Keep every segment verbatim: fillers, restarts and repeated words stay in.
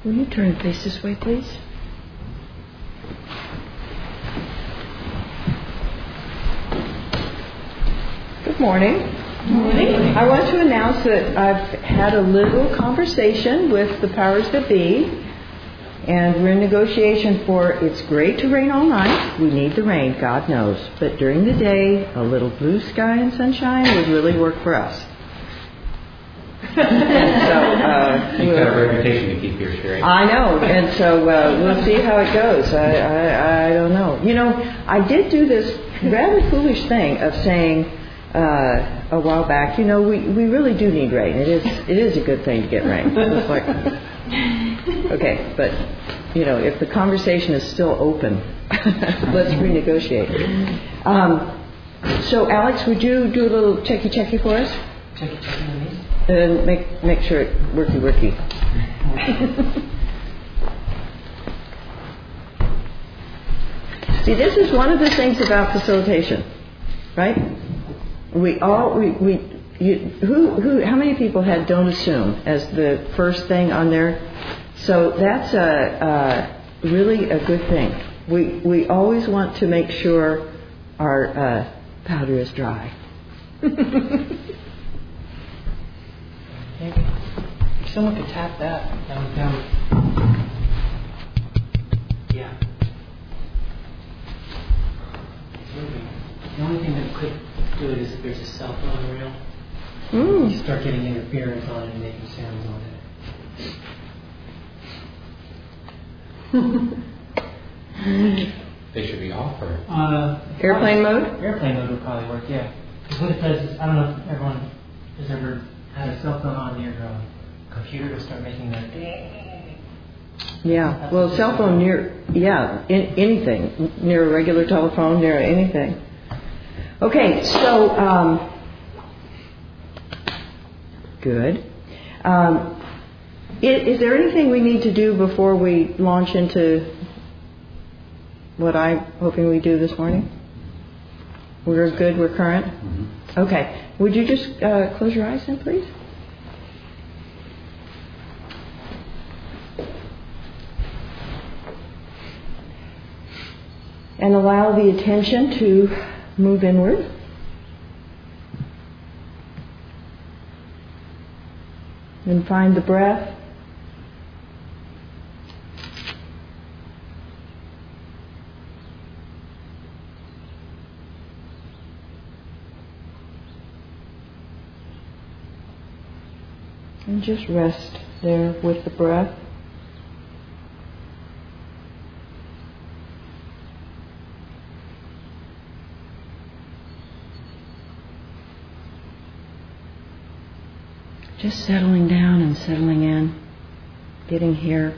Will you turn and face this way, please? Good morning. Good morning. I want to announce that I've had a little conversation with the powers that be, and we're in negotiation for, it's great to rain all night. We need the rain, God knows. But during the day, a little blue sky and sunshine would really work for us. so, uh, You've got a reputation to keep here straight. I know, and so uh, we'll see how it goes. I, I, I don't know. You know, I did do this rather foolish thing of saying uh, a while back, you know, we, we really do need rain. It is it is a good thing to get rain. It's like, okay, but, you know, if the conversation is still open, let's renegotiate. Um, so, Alex, would you do a little checky-checky for us? Checky-checky on these? And make make sure it worky worky. See, this is one of the things about facilitation, right? We all we we you, who who how many people had don't assume as the first thing on there? So that's a, a really a good thing. We we always want to make sure our uh, powder is dry. Maybe. If someone could tap that, that would go. Yeah. It's moving. The only thing that could do it is if there's a cell phone reel. Mm. You start getting interference on it and making sounds on it. They should be off or? Uh, airplane mode? Airplane mode would probably work, yeah. Because what it does is, I don't know if everyone has ever had a cell phone on your uh, computer to start making that. Yeah, well, cell phone near, yeah, in, anything, near a regular telephone, near anything. Okay, so, um, good. Um, is, is there anything we need to do before we launch into what I'm hoping we do this morning? We're good, we're current? Mm-hmm. Okay. Would you just uh, close your eyes then, please? And allow the attention to move inward. And find the breath. And just rest there with the breath. Just settling down and settling in, getting here,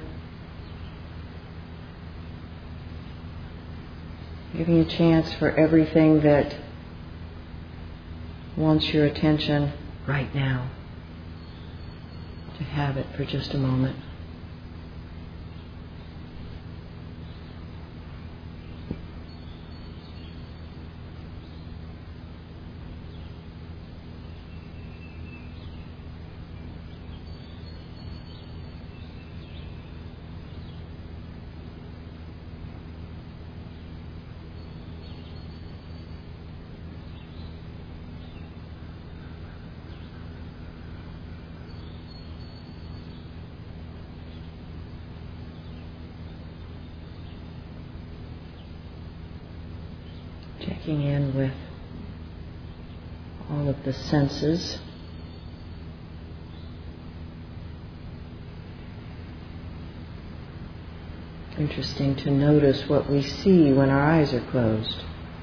giving a chance for everything that wants your attention right now to have it for just a moment. Checking in with all of the senses. Interesting to notice what we see when our eyes are closed.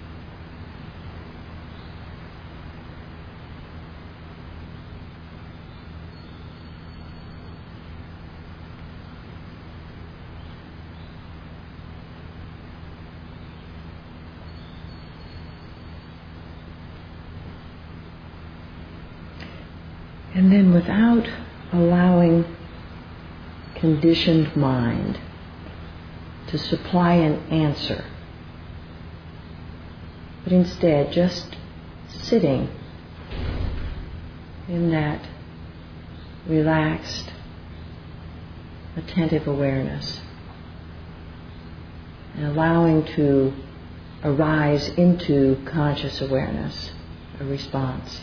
And then without allowing conditioned mind to supply an answer, but instead just sitting in that relaxed, attentive awareness, and allowing to arise into conscious awareness, a response.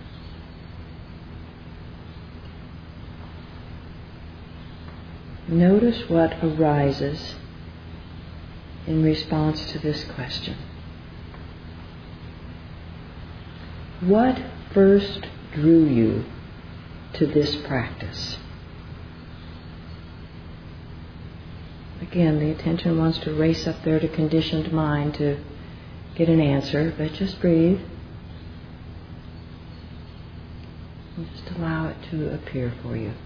Notice what arises in response to this question. What first drew you to this practice? Again, the attention wants to race up there to conditioned mind to get an answer, but just breathe. And just allow it to appear for you.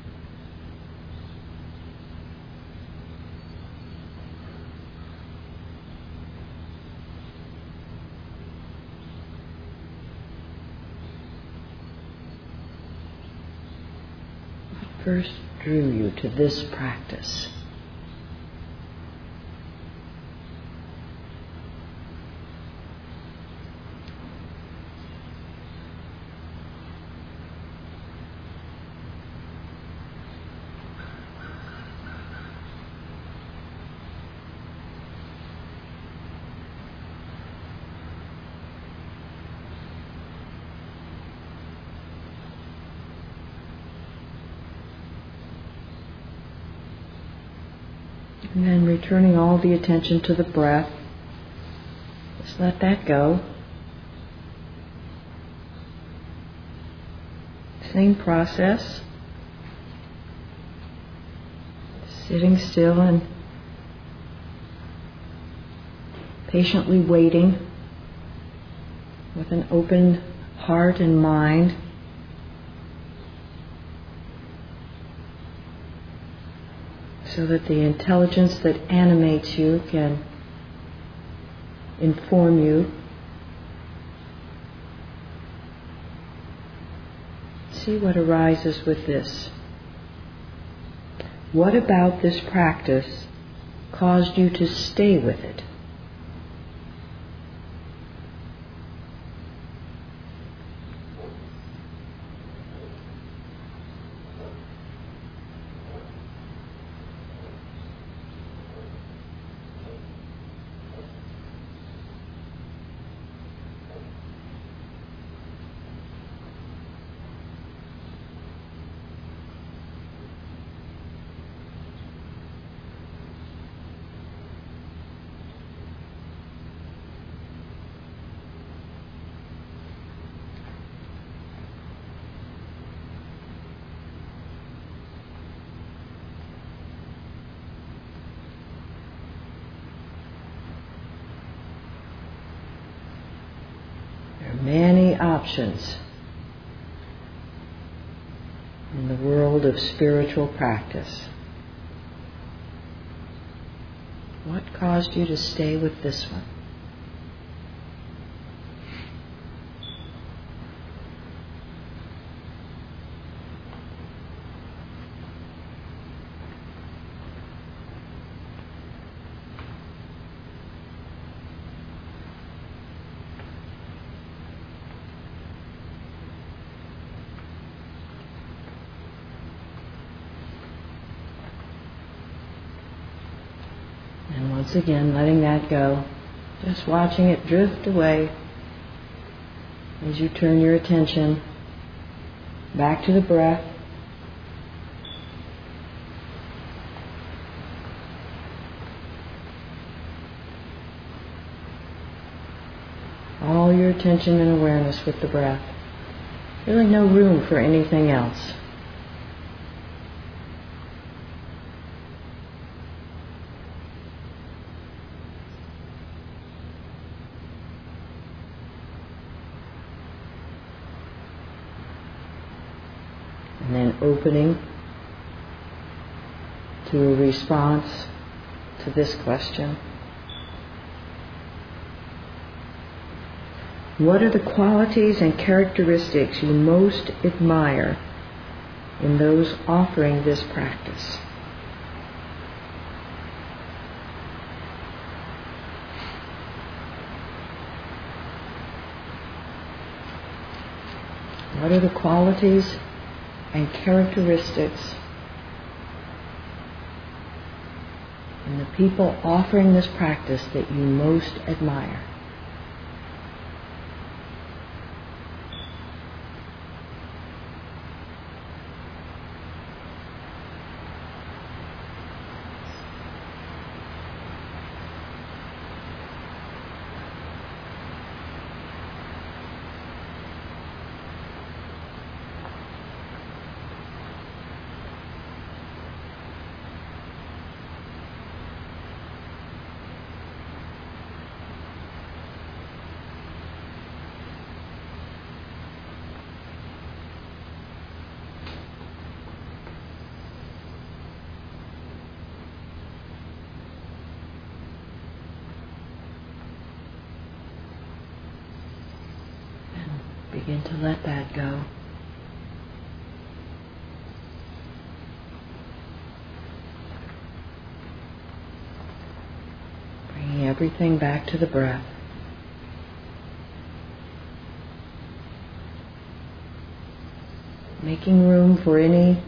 What first drew you to this practice? And then returning all the attention to the breath. Just let that go. Same process. Sitting still and patiently waiting with an open heart and mind. So that the intelligence that animates you can inform you. See what arises with this. What about this practice caused you to stay with it? Many options in the world of spiritual practice. What caused you to stay with this one? And once again, letting that go, just watching it drift away as you turn your attention back to the breath. All your attention and awareness with the breath. Really no room for anything else. And then opening to a response to this question. What are the qualities and characteristics you most admire in those offering this practice? What are the qualities and characteristics and the people offering this practice that you most admire. Begin to let that go. Bringing everything back to the breath. Making room for any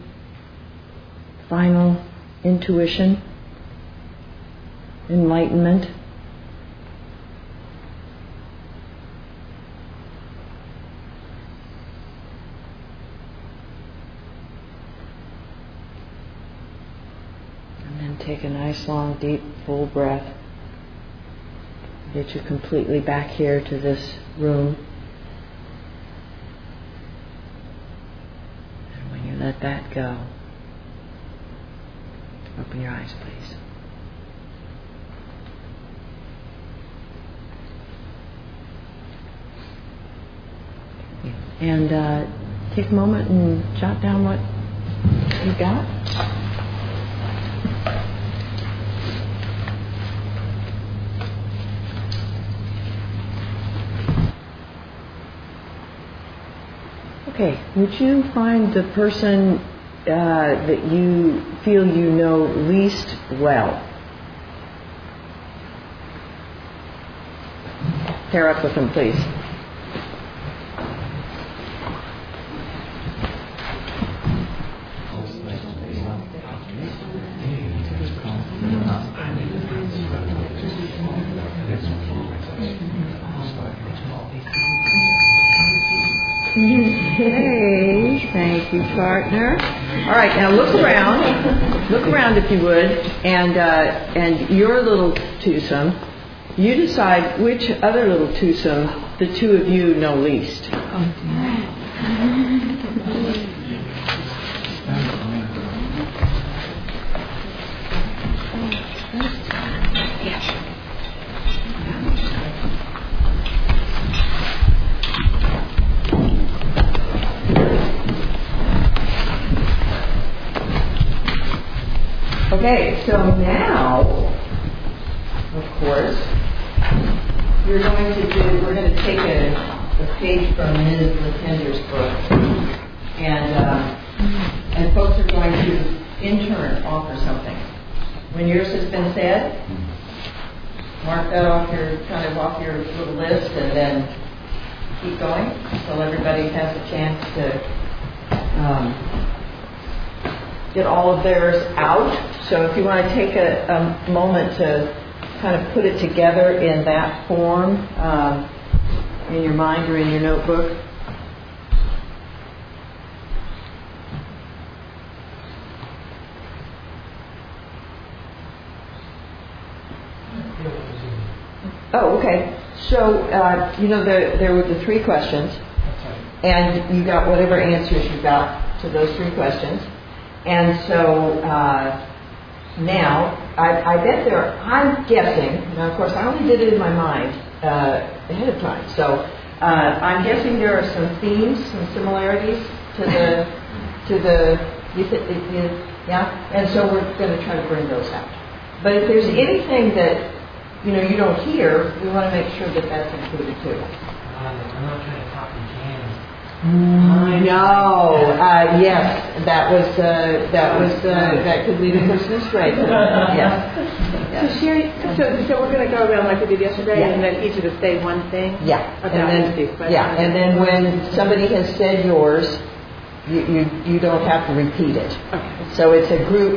final intuition, enlightenment. Take a nice, long, deep, full breath. Get you completely back here to this room. And when you let that go, open your eyes, please. And uh, take a moment and jot down what you got. Okay, would you find the person uh, that you feel you know least well? Pair up with them, please. Hey, thank you, partner. All right, now look around. Look around if you would, and uh, and your little twosome. You decide which other little twosome the two of you know least. Okay, so now, of course, you're going to do, we're going to take a, a page from Miz Latender's book, and uh, and folks are going to, in turn, offer something. When yours has been said, mark that off your, kind of off your little list, and then keep going until everybody has a chance to um, get all of theirs out. So if you want to take a, a moment to kind of put it together in that form, um, in your mind or in your notebook. Oh, okay. So, uh, you know, there, there were the three questions, and you got whatever answers you got to those three questions. And so uh, now, I, I bet there, I'm guessing, now of course I only did it in my mind uh, ahead of time, so uh, I'm guessing there are some themes, some similarities to the, to the, you th- you, yeah? And so we're going to try to bring those out. But if there's anything that, you know, you don't hear, we want to make sure that that's included too. I'm not trying to copy Jan's. No. Uh, yes, that was uh, that was uh, that could lead a person astray. Yes. So Sherry, so, so we're going to go around like we did yesterday, Yeah. and then each of us say one thing. Yeah. About And these then questions. yeah, and then when somebody has said yours, you you, you don't have to repeat it. Okay. So it's a group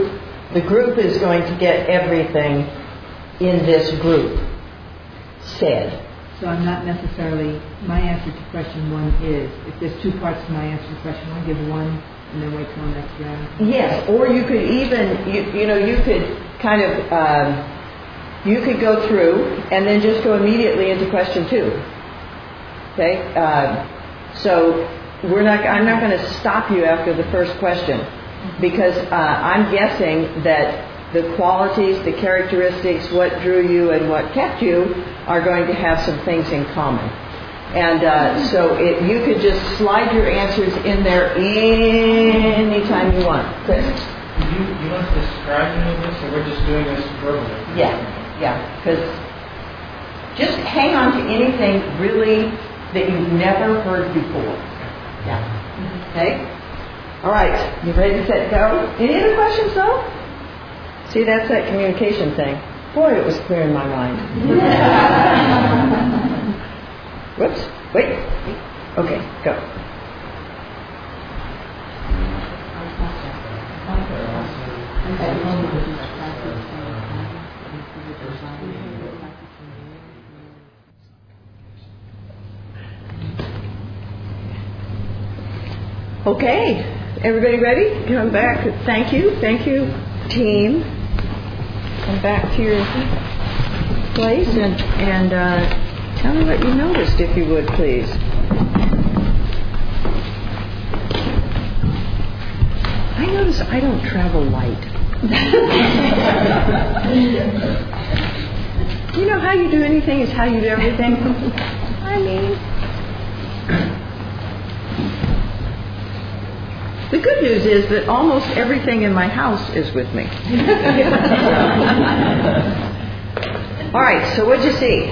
The group is going to get everything in this group said. So I'm not necessarily, my answer to question one is, if there's two parts to my answer to question one, give one and then wait till the next round. Yes, or you could even, you, you know, you could kind of, um, you could go through and then just go immediately into question two. Okay? Uh, so we're not, I'm not going to stop you after the first question because uh, I'm guessing that the qualities, the characteristics, what drew you and what kept you are going to have some things in common. And uh, so it, you could just slide your answers in there anytime you want. Chris? Do you, you want to describe any of this, or we're just doing this verbally? Yeah, yeah. Because just hang on to anything really that you've never heard before. Yeah. Okay? All right. You ready to set go? Any other questions, though? See, that's that communication thing. Boy, it was clear in my mind. Whoops. Wait. Okay, go. Okay. Everybody ready? Come back. Thank you. Thank you, team. Come back to your place and, and uh, tell me what you noticed, if you would, please. I notice I don't travel light. You know how you do anything is how you do everything? I mean... The good news is that almost everything in my house is with me. All right, so what'd you see?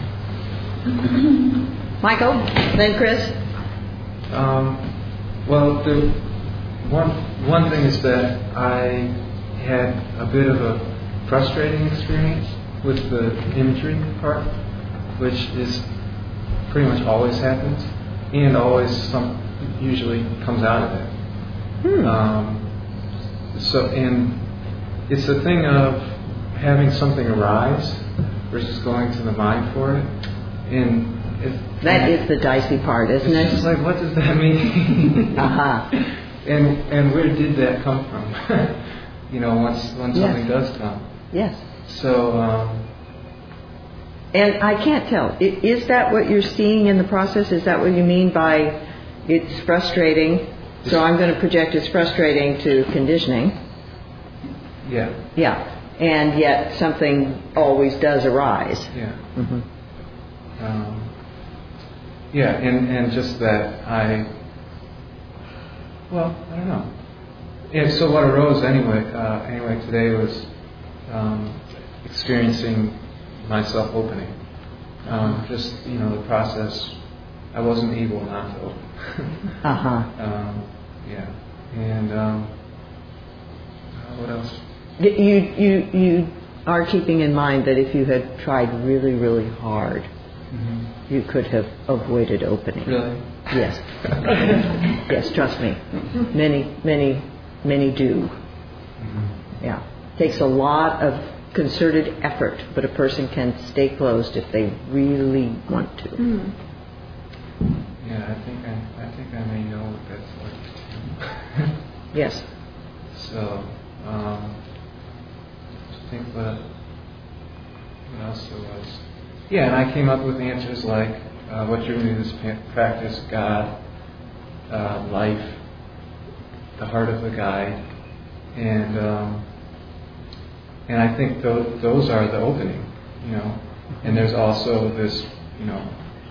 Michael, then Chris? Um, well, the one, one thing is that I had a bit of a frustrating experience with the imagery part, which is pretty much always happens, and always some usually comes out of it. Hmm. Um, so, and it's a thing of having something arise versus going to the mind for it. And it, that and is the dicey part, isn't it's it? It's just like, what does that mean? uh-huh. And and where did that come from? You know, once when something yes. does come. Yes. So. Um, and I can't tell. Is that what you're seeing in the process? Is that what you mean by it's frustrating? So I'm going to project as frustrating to conditioning. Yeah. Yeah. And yet something always does arise. Yeah. Mm-hmm. Um, yeah, and, and just that I, well, I don't know. And so what arose anyway, uh, anyway today was um, experiencing myself opening. Um, just, you know, the process, I wasn't able not to open. uh-huh. Um, yeah. And um, uh, what else? You, you, you are keeping in mind that if you had tried really, really hard, mm-hmm. you could have avoided opening. Really? Yes. Yes, trust me. Many, many, many do. Mm-hmm. Yeah. Takes a lot of concerted effort, but a person can stay closed if they really want to. Mm. Yeah, I think I, I think I may know what that's like. Yes. So, um, I think what, what else there was? Yeah, and I came up with answers like, uh, what drew me to this practice, God, uh, life, the heart of the guide, and um, and I think those, those are the opening, you know. And there's also this, you know,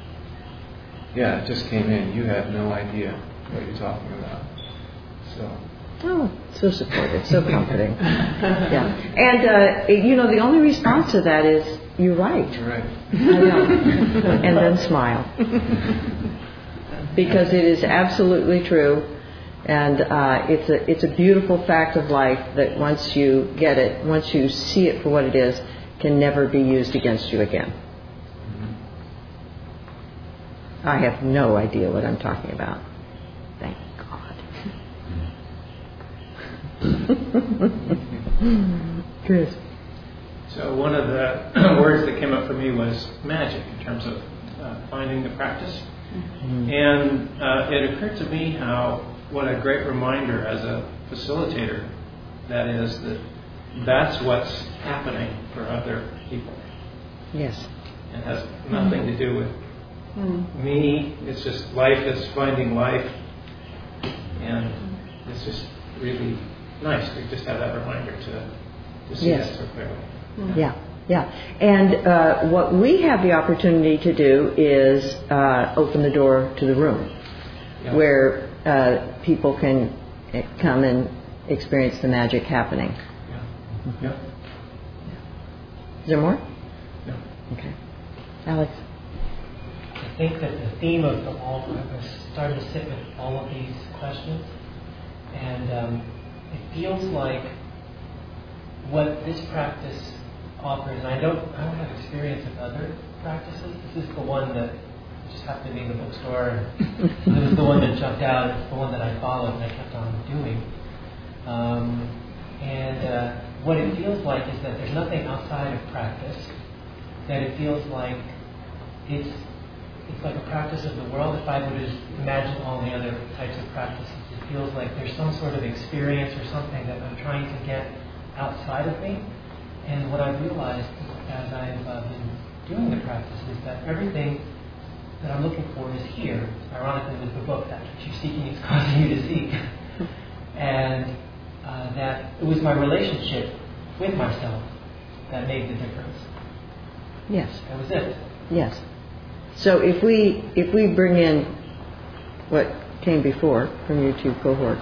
yeah, it just came in. You have no idea what you're talking about. So. Oh, so supportive, so comforting. Yeah, and uh, you know, the only response to that is, "You're right." You're right. I know. And then smile, because it is absolutely true, and uh, it's a it's a beautiful fact of life that once you get it, once you see it for what it is, can never be used against you again. I have no idea what I'm talking about. Thank God. Chris. So one of the words that came up for me was magic in terms of uh, finding the practice. Mm-hmm. And uh, it occurred to me how, what a great reminder as a facilitator that is, that that's what's happening for other people. Yes. It has nothing to do with mm. me. It's just life is finding life. And it's just really nice to just have that reminder to, to see yes. that so clearly. Yeah, yeah. And uh, what we have the opportunity to do is uh, open the door to the room yeah. where uh, people can come and experience the magic happening. Yeah. Mm-hmm. Yeah. Is there more? No. Okay. Alex? I think that the theme of the all, I was starting to sit with all of these questions, and um, it feels like what this practice offers, and I don't, I don't have experience with other practices. This is the one that just happened to be in the bookstore, and it was the one that jumped out. It's the one that I followed and I kept on doing. Um, and uh, what it feels like is that there's nothing outside of practice. That it feels like it's it's like a practice of the world. If I would just imagine all the other types of practices, it feels like there's some sort of experience or something that I'm trying to get outside of me. And what I've realized as I've uh, been doing the practice is that everything that I'm looking for is here. Ironically, with the book, that what you're seeking is causing you to seek. And uh, that it was my relationship with myself that made the difference. Yes. That was it. Yes. So if we if we bring in what came before from your two cohorts,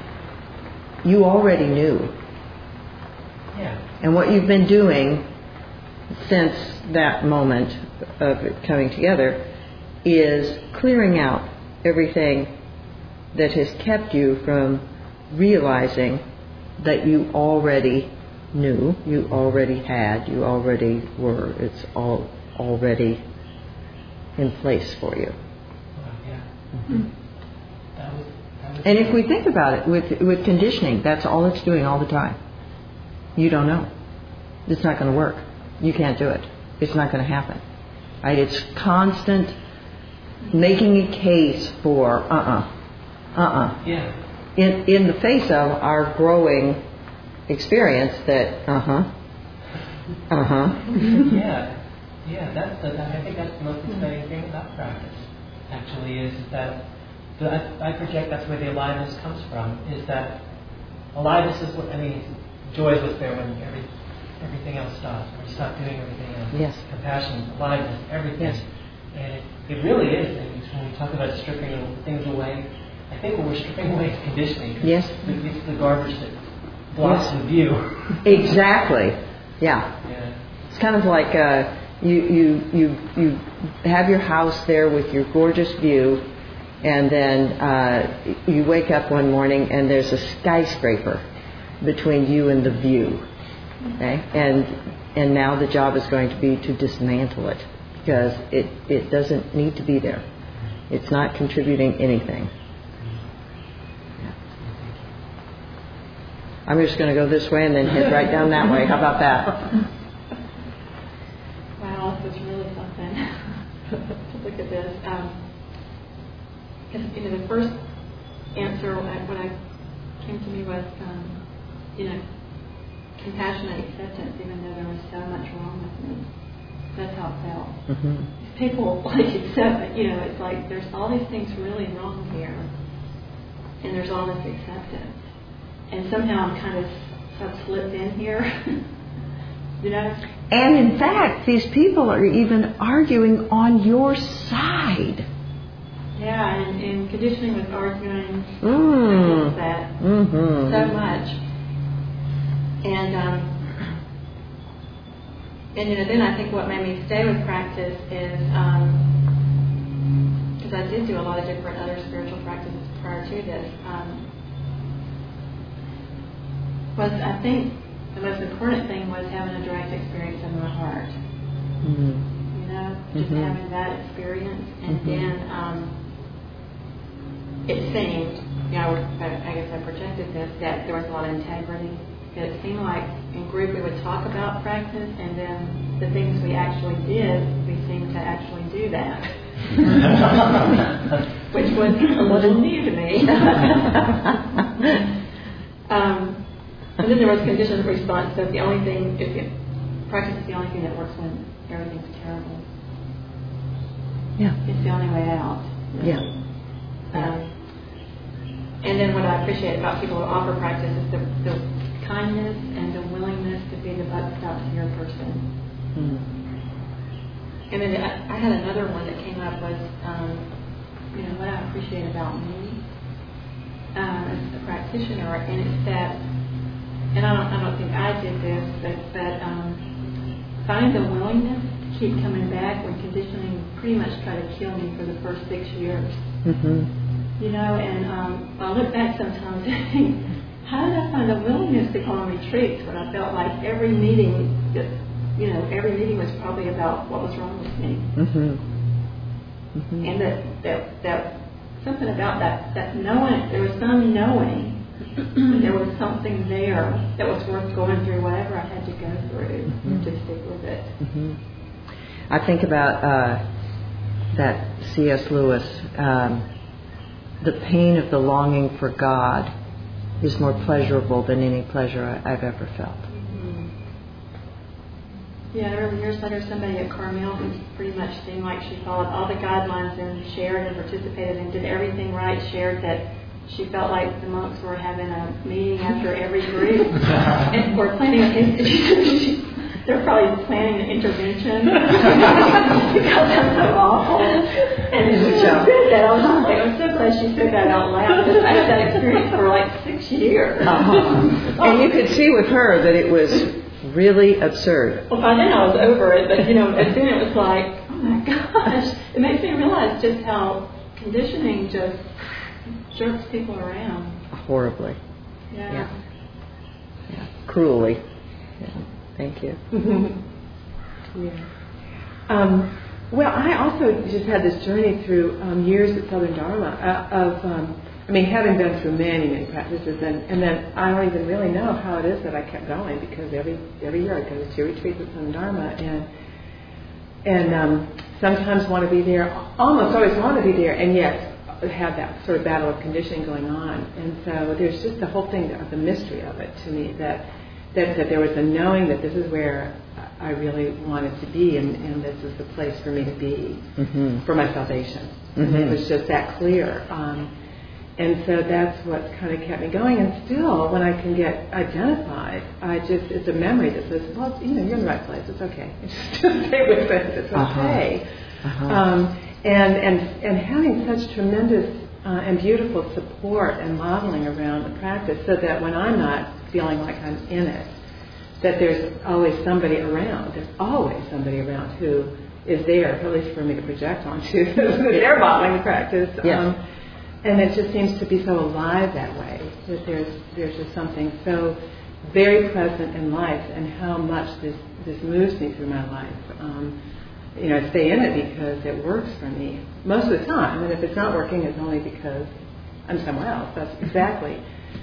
you already knew. Yeah. And what you've been doing since that moment of it coming together is clearing out everything that has kept you from realizing that you already knew, you already had, you already were. It's all already in place for you. Well, yeah. Mm-hmm. That was, that was and if we think about it, with with conditioning, that's all it's doing all the time. You don't know. It's not going to work. You can't do it. It's not going to happen. Right? It's constant making a case for uh-uh, uh-uh. Yeah. In in the face of our growing experience that uh-huh, uh-huh. yeah. Yeah, that's the, I think that's the most exciting thing about practice, actually, is that the, I, I project that's where the aliveness comes from, is that aliveness is what, I mean, joy is what's there when every, everything else stops, when you stop doing everything else. Yes. Compassion, aliveness, everything. Yes. And it, it really is, and when we talk about stripping things away, I think what we're stripping away is conditioning. Yes. It's, it's the garbage that blocks yes. the view. Exactly. Yeah. Yeah. It's kind of like uh, you, you, you, you have your house there with your gorgeous view, and then uh, you wake up one morning and there's a skyscraper between you and the view. Okay? And and now the job is going to be to dismantle it, because it, it doesn't need to be there. It's not contributing anything. Yeah. I'm just going to go this way and then head right down that way. How about that? Wow, this is really something to look at this. Um, because, you know, the first answer when I, when I came to me was, um, you know, compassionate acceptance, even though there was so much wrong with me. That's how it felt. Mm-hmm. People like accept, you know, it's like there's all these things really wrong here, and there's all this acceptance, and somehow I'm kind of sort of slipped in here, you know. And in fact, these people are even arguing on your side. Yeah, and, and conditioning was arguing mm. against that mm-hmm. so much. And, um, and, you know, then I think what made me stay with practice is, because um, I did do a lot of different other spiritual practices prior to this, um, was I think the most important thing was having a direct experience in my heart. Mm-hmm. You know, just mm-hmm. having that experience. And mm-hmm. then um, it seemed, you know, I, I guess I projected this, that there was a lot of integrity that it seemed like in group we would talk about practice, and then the things we actually did, we seemed to actually do that, which was a little new to me. um, and then there was conditioned response. So the only thing, if it, practice is the only thing that works when everything's terrible. Yeah. It's the only way out. Really. Yeah. Um, and then what I appreciate about people who offer practice is the, the kindness and the willingness to be the butt stop to your person. Mm. And then I, I had another one that came up was, um, you know, what I appreciate about me um, as a practitioner, and it's that, and I don't, I don't think I did this, but, but um, find the willingness to keep coming back when conditioning pretty much tried to kill me for the first six years. Mm-hmm. You know, and um, I look back sometimes and think, how did I find the willingness to go on retreats when I felt like every meeting, just, you know, every meeting was probably about what was wrong with me. Mm-hmm. Mm-hmm. And that, that, that, something about that, that knowing, there was some knowing that there was something there that was worth going through whatever I had to go through mm-hmm. to stick with it. Mm-hmm. I think about uh, that C S Lewis, um, the pain of the longing for God is more pleasurable than any pleasure I've ever felt. Mm-hmm. Yeah, there were years later somebody at Carmel who pretty much seemed like she followed all the guidelines and shared and participated and did everything right, shared that she felt like the monks were having a meeting after every group and were planning a they're probably planning an intervention because I'm so awful. And she just said that. I was like, I'm so glad she said that out loud because I had that experience for like six years. Uh-huh. And you could see with her that it was really absurd. Well, by then I was over it, but you know, as soon it was like, oh my gosh, it makes me realize just how conditioning just jerks people around. Horribly. Yeah. Yeah. Yeah. Cruelly. Yeah. Thank you. Yeah. Um, well, I also just had this journey through um, years at Southern Dharma uh, of, um, I mean, having been through many, many practices, and, and then I don't even really know how it is that I kept going because every every year I go to two retreats at Southern Dharma, and and um, sometimes want to be there, almost always want to be there, and yet have that sort of battle of conditioning going on. And so there's just the whole thing of the mystery of it to me that. That, that there was a knowing that this is where I really wanted to be, and, and this is the place for me to be mm-hmm. for my salvation. Mm-hmm. And it was just that clear. Um, and so that's what kind of kept me going. And still, when I can get identified, I just it's a memory that says, well, you know, you're in the right place. It's okay. Just, just stay with it. It's okay. Uh-huh. Uh-huh. Um, and, and, and having such tremendous uh, and beautiful support and modeling around the practice so that when I'm not feeling like I'm in it, that there's always somebody around. There's always somebody around who is there, at least for me to project onto. They're modeling the practice. Yes. Um, and it just seems to be so alive that way, that there's there's just something so very present in life and how much this, this moves me through my life. Um, you know, I stay in it because it works for me most of the time. And if it's not working, it's only because I'm somewhere else. That's exactly.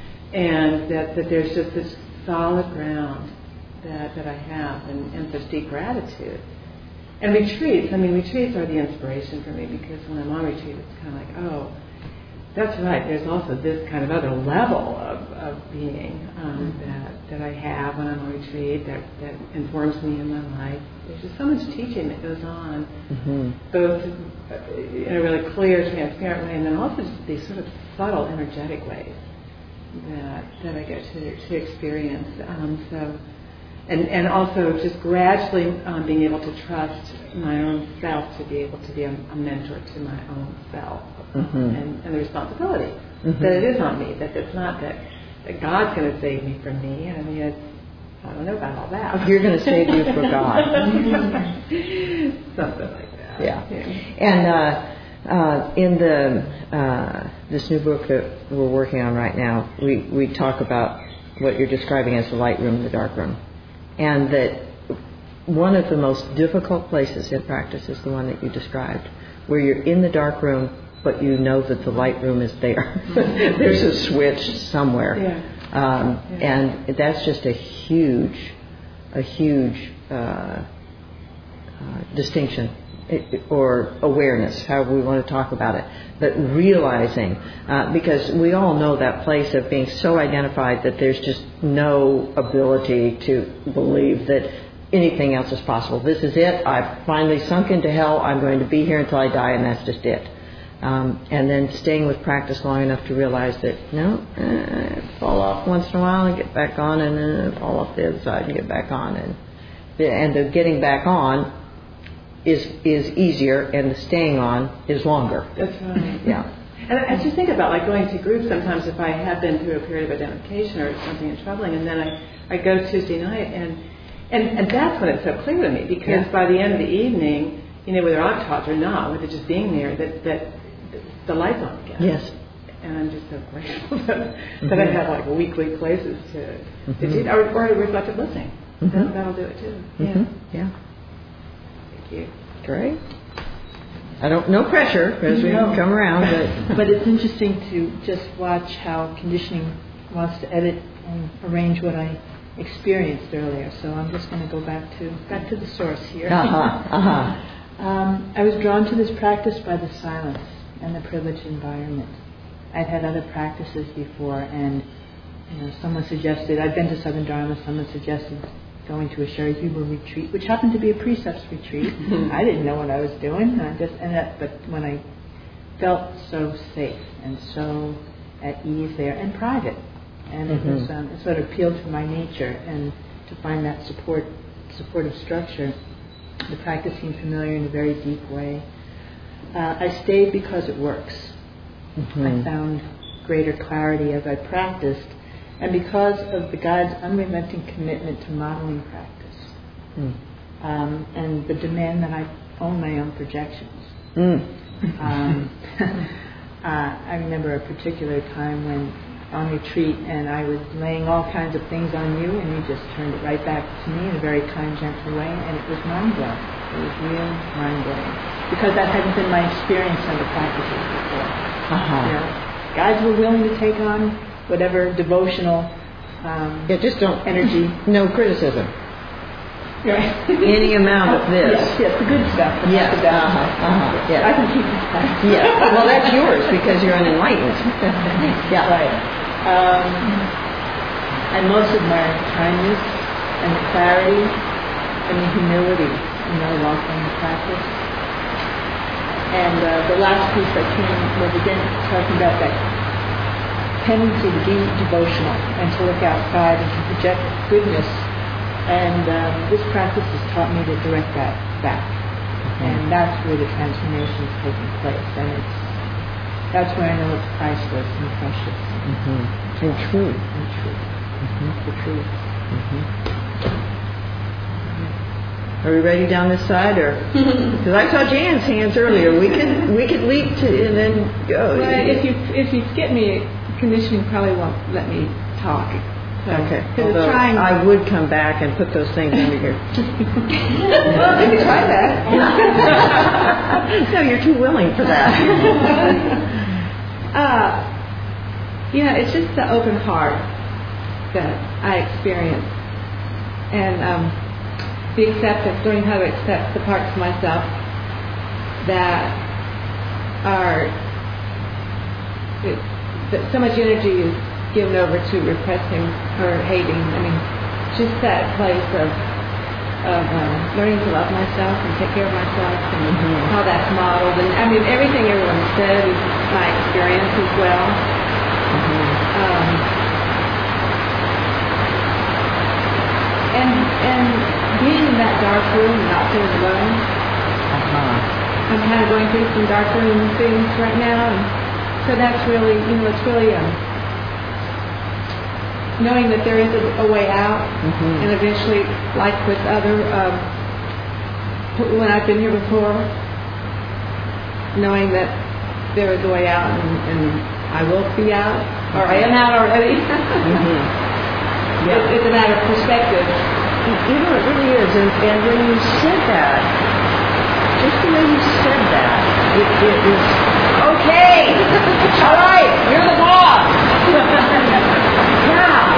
And that, that there's just this solid ground that, that I have and, and such deep gratitude. And retreats, I mean, retreats are the inspiration for me because when I'm on retreat, it's kind of like, oh, that's right, there's also this kind of other level of, of being um, mm-hmm. that, that I have when I'm on retreat that, that informs me in my life. There's just so much teaching that goes on, mm-hmm. both in a really clear, transparent way and then also just these sort of subtle, energetic ways that that I get to, to experience. Um, so, and and also just gradually um, being able to trust my own self to be able to be a, a mentor to my own self, mm-hmm. and, and the responsibility mm-hmm. that it is on me. That it's not that, that God's going to save me from me. I mean, it's, I don't know about all that. You're going to save you for God. Something like that. Yeah. yeah. And. Uh, Uh, in the uh, this new book that we're working on right now, we, we talk about what you're describing as the light room and the dark room. And that one of the most difficult places in practice is the one that you described, where you're in the dark room, but you know that the light room is there. There's a switch somewhere. Yeah. Um, and that's just a huge, a huge uh, uh, distinction or awareness, however we want to talk about it. But realizing, uh, because we all know that place of being so identified that there's just no ability to believe that anything else is possible. This is it. I've finally sunk into hell. I'm going to be here until I die, and that's just it. Um, and then staying with practice long enough to realize that, no, uh, fall off once in a while and get back on, and then fall off the other side and get back on. And the, and the getting back on is is easier, and the staying on is longer. That's right. Yeah. And I just think about like going to groups sometimes if I have been through a period of identification or something and troubling, and then I, I go Tuesday night, and, and, and that's when it's so clear to me, because yeah. by the end of the evening, you know, whether I'm taught or not, whether just being there, that, that the light's on again. Yes. And I'm just so grateful that, mm-hmm. that I have like weekly places to, mm-hmm. to do, or, or reflective listening. Mm-hmm. That, that'll do it too. Mm-hmm. Yeah. Yeah. Thank you. Great. I don't, no pressure as we no. come around, but but it's interesting to just watch how conditioning wants to edit and arrange what I experienced earlier. So I'm just going to go back to back to the source here. Uh-huh. Uh-huh. um, I was drawn to this practice by the silence and the privileged environment. I'd had other practices before, and you know, someone suggested, I'd been to Southern Dharma, someone suggested going to a Sherry Huber retreat, which happened to be a precepts retreat. I didn't know what I was doing, I just ended up, but when I felt so safe and so at ease there, and private, and mm-hmm. it was um, it sort of appealed to my nature, and to find that support supportive structure, the practice seemed familiar in a very deep way. Uh, I stayed because it works. Mm-hmm. I found greater clarity as I practiced, and because of the Guide's unrelenting commitment to modeling practice, mm. um, and the demand that I own my own projections. Mm. um, uh, I remember a particular time when on retreat, and I was laying all kinds of things on you, and you just turned it right back to me in a very kind, gentle way, and it was mind-blowing. It was real mind-blowing, because that hadn't been my experience under practices before. Uh-huh. You know, guides were willing to take on whatever devotional um, yeah, just don't energy. No criticism. Right. Any amount of this. Yes, yes, the good stuff. The yes, uh-huh, uh-huh, yes. I can keep this back. Yes. Well, that's yours because you're unenlightened. Yeah. Right. Um, and most of my kindness and the clarity and the humility, you know, while in the practice. And uh, the last piece that came was again talking about that tendency to be devotional and to look outside and to project goodness. And um, this practice has taught me to direct that back. Mm-hmm. And that's where the transformation is taking place. And it's that's where I know it's priceless and precious. Mm-hmm. And true. And true. Mm-hmm. The truth. Mm-hmm. Are we ready down this side, or because I saw Jan's hands earlier? We could we could leap to and then go. Well, if you if you skip me, conditioning probably won't let me talk. So, okay. Although trying, I would come back and put those things under here. Well, you can try that. No, you're too willing for that. uh, you know, it's just the open heart that I experience, and um, the acceptance, learning how to accept the parts of myself that are it, that so much energy is given over to repressing or hating. I mean, just that place of of um, learning to love myself and take care of myself, and mm-hmm. how that's modeled. And I mean, everything everyone said is my experience as well. Mm-hmm. Um, and and being in that dark room and not feeling alone. Uh-huh. I'm kind of going through some dark room things right now, and so that's really, you know, it's really um, knowing that there is a, a way out, mm-hmm. and eventually, like with other, um, when I've been here before, knowing that there is a way out, and, and I will be out, or I am out already. Mm-hmm. Yeah. It, it's a matter of perspective. You know, it really is. And, and when you said that, just the way you said that, it, it was, okay, all right, you're the boss. Yeah.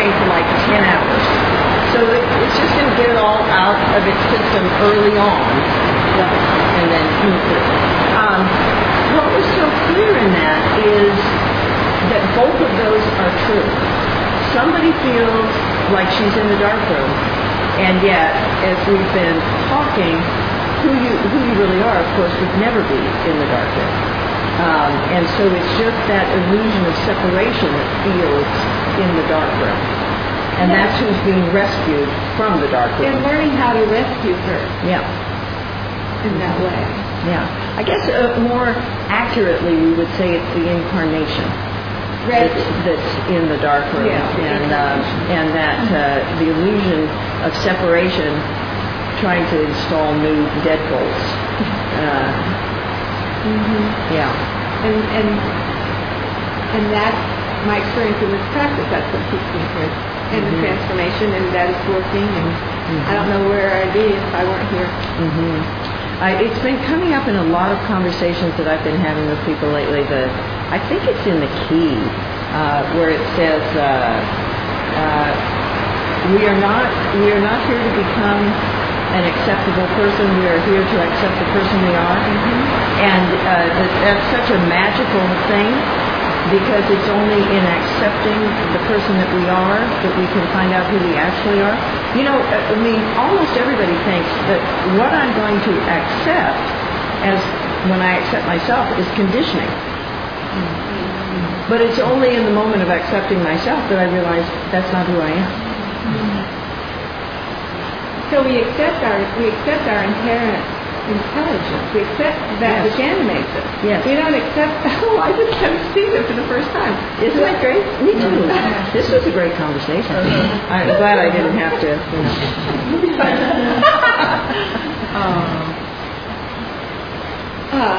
trained for like ten hours. So it, it's just going to get it all out of its system early on, and then move through. Um, what was so clear in that is that both of those are true. Somebody feels like she's in the dark room, and yet, as we've been talking, who you who you really are, of course, would never be in the dark room. Um, and so it's just that illusion of separation that feels in the dark room. And that's who's being rescued from the dark room. And learning how to rescue her. Yeah. In that way. Yeah. I guess uh, more accurately we would say it's the incarnation that's, that's in the dark room. Yeah, and, uh, and that uh, the illusion of separation trying to install new deadbolts. Uh, mm-hmm. Yeah. And, and, and that's my experience in this practice. That's what keeps me here. And the transformation, and that is working, and mm-hmm. I don't know where I'd be if I weren't here. Mm-hmm. I, it's been coming up in a lot of conversations that I've been having with people lately. The, I think it's in the key uh, where it says, uh, uh, "We are not, we are not here to become an acceptable person. We are here to accept the person we are." Mm-hmm. And uh, that, that's such a magical thing. Because it's only in accepting the person that we are that we can find out who we actually are. You know, I mean, almost everybody thinks that what I'm going to accept as when I accept myself is conditioning. Mm-hmm. But it's only in the moment of accepting myself that I realize that's not who I am. Mm-hmm. So we accept our we accept our inherent intelligence. We accept that yes. which animates us. Yes. We don't accept, oh, I just haven't seen it for the first time. Isn't that great? Me too. This was a great conversation. I'm glad I didn't have to, you know. uh,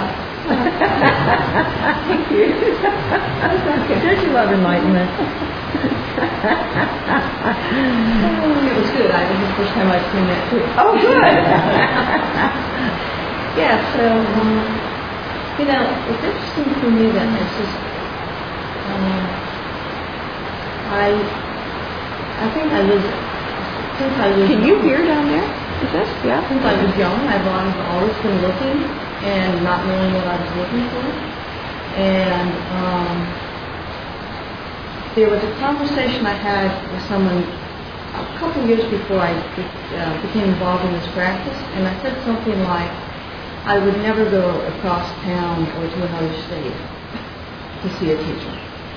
thank you. Don't you love enlightenment? It was good. I think it's the first time I've seen that too. Oh, good. Yeah, so, um, you know, it's interesting for me that it's just, um, I, I think I was, since I was... Can you hear down there? Is this, yeah? Since I was young, I've always been looking and not knowing what I was looking for. And um, there was a conversation I had with someone a couple years before I uh, became involved in this practice, and I said something like, I would never go across town or to another state to see a teacher.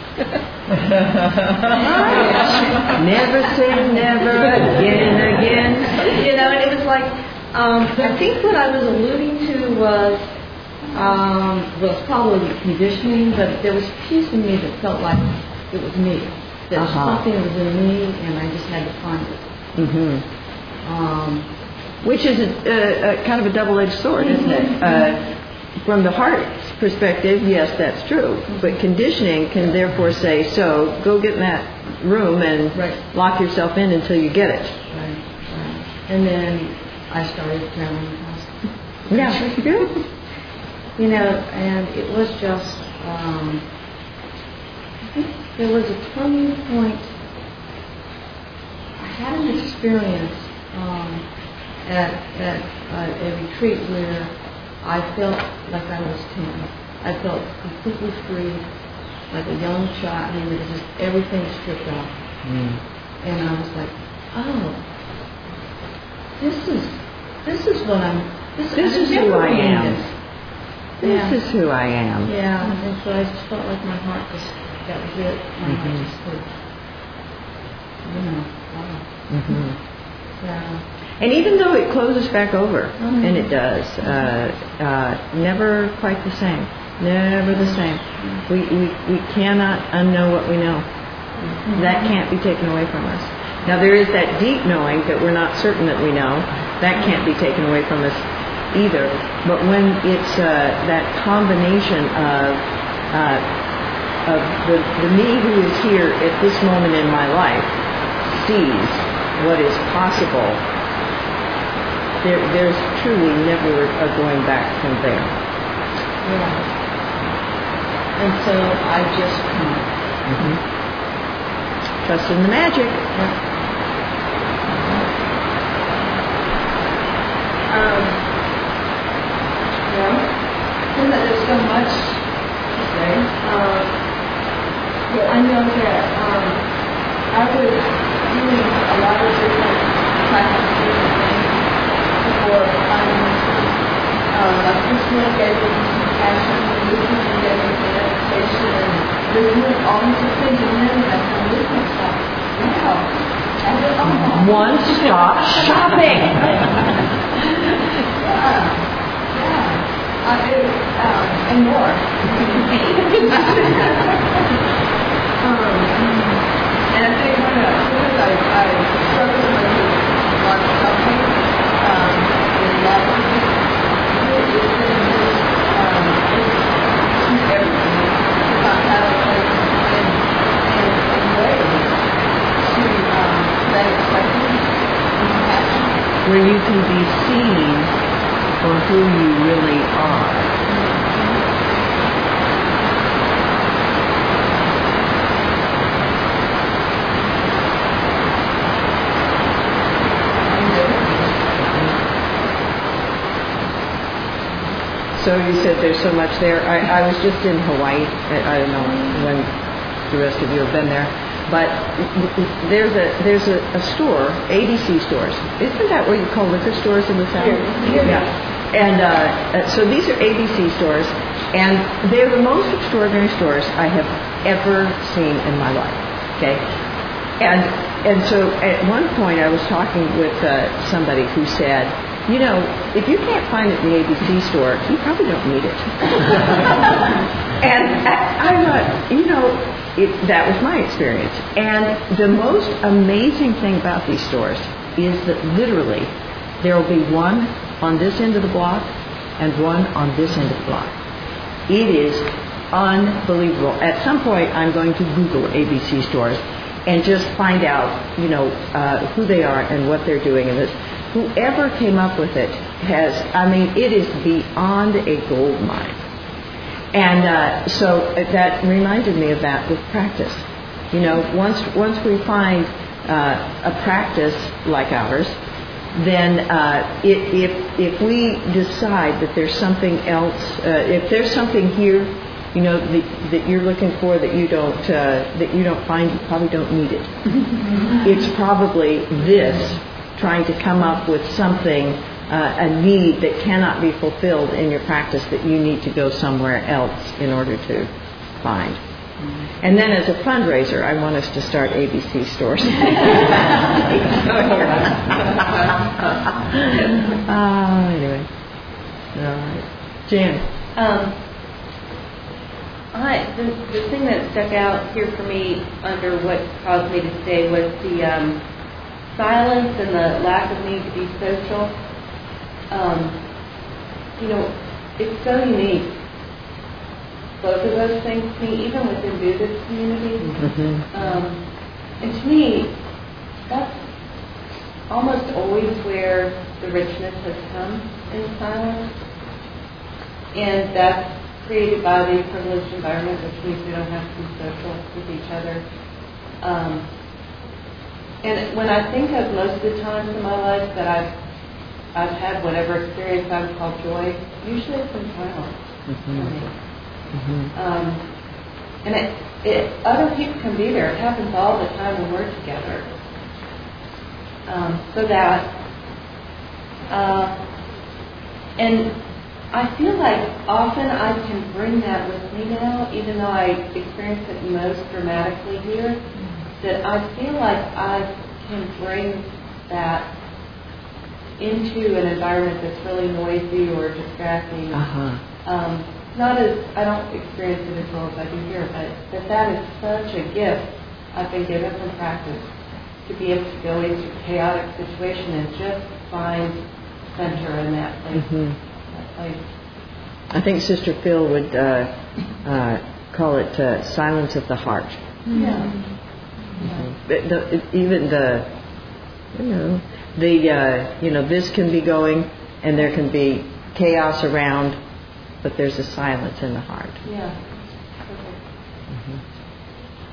Never say never again and again. You know, and it was like, um, I think what I was alluding to was, um, was probably conditioning, but there was a piece in me that felt like it was me. That uh-huh. something was in me, and I just had to find it. Mm-hmm. Um, Which is a, a, a kind of a double-edged sword, isn't it? Uh, from the heart's perspective, yes, that's true. But conditioning can therefore say, so go get in that room and right. lock yourself in until you get it. Right, right. And then I started journaling. Yeah, good. You know, and it was just, um, I think there was a turning point. I had an experience um, at, at uh, a retreat where I felt like I was ten. I felt completely free, like a young child. I mean, it was just everything stripped off. Mm. And I was like, oh, this is this is what I'm. This, This is who I am. This, this yeah. is who I am. Yeah, and so I just felt like my heart just, that was it. My mm-hmm. heart just said, you know, wow. Mm-hmm. Yeah. And even though it closes back over, mm-hmm. and it does, uh, uh, never quite the same. Never the same. Mm-hmm. We, we, we cannot unknow what we know. Mm-hmm. That can't be taken away from us. Now there is that deep knowing that we're not certain that we know. That can't be taken away from us either. But when it's uh, that combination of uh, of the, the me who is here at this moment in my life sees what is possible, there, there's truly never a going back from there. Yeah. And so I just come. Mm-hmm. trust in the magic. Um, well, given that there's so much to say, um, yeah, I know that um, I was doing a lot of different practices and things before finding this one. Um, like this one gave me compassion, and this one gave me meditation, and movement, all these things, and then I found this one stuff. Wow, I did all. One stop shopping. Yeah, yeah. I do, um, and more. um, and I think one of because I, I struggle with a lot of something, um, in life, it is um, it's everything about how to like in in in ways to um, that acceptance and compassion. Where you can be seen for who you really are. So you said there's so much there. I, I was just in Hawaii. I, I don't know when the rest of you have been there. But there's a there's a, a store, A B C stores. Isn't that what you call liquor stores in the South? Yeah. yeah. And uh, so these are A B C stores, and they're the most extraordinary stores I have ever seen in my life. Okay. And and so at one point I was talking with uh, somebody who said, you know, if you can't find it in the A B C store, you probably don't need it. And I, I thought, you know, it, that was my experience. And the most amazing thing about these stores is that literally there will be one on this end of the block and one on this end of the block. It is unbelievable. At some point, I'm going to Google A B C stores and just find out, you know, uh, who they are and what they're doing in this. Whoever came up with it has, I mean, it is beyond a gold mine. And uh, so that reminded me of that with practice. You know, once once we find uh, a practice like ours, then uh, it, if if we decide that there's something else, uh, if there's something here, you know, that, that you're looking for that you don't uh, that you don't find, you probably don't need it. It's probably this, trying to come up with something, uh, a need that cannot be fulfilled in your practice that you need to go somewhere else in order to find. And then as a fundraiser, I want us to start A B C stores. uh, anyway. All right. Jan. Um, I, the, the thing that stuck out here for me under what caused me to stay was the um, silence and the lack of need to be social. Um, you know, it's so unique. Both of those things to me, even within Buddhist communities. Mm-hmm. Um, and to me, that's almost always where the richness has come in silence. And that's created by the privileged environment, which means we don't have to be social with each other. Um, and when I think of most of the times in my life that I've I've had whatever experience I would call joy, usually it's in silence mm-hmm. for me. Mm-hmm. Um, and it, it, other people can be there. It happens all the time when we're together. Um, so that, uh, and I feel like often I can bring that with me now, even though I experience it most dramatically here, that I feel like I can bring that into an environment that's really noisy or distracting. Uh-huh. Um, not as, I don't experience it as well as I do here, but that that is such a gift I've been given from practice, to be able to go into a chaotic situation and just find center in that place. Mm-hmm. That place. I think Sister Phil would uh, uh, call it uh, silence of the heart. Yeah. Mm-hmm. The, the, even the, you know, the uh, you know, this can be going and there can be chaos around, but there's a silence in the heart. Yeah. Mm-hmm.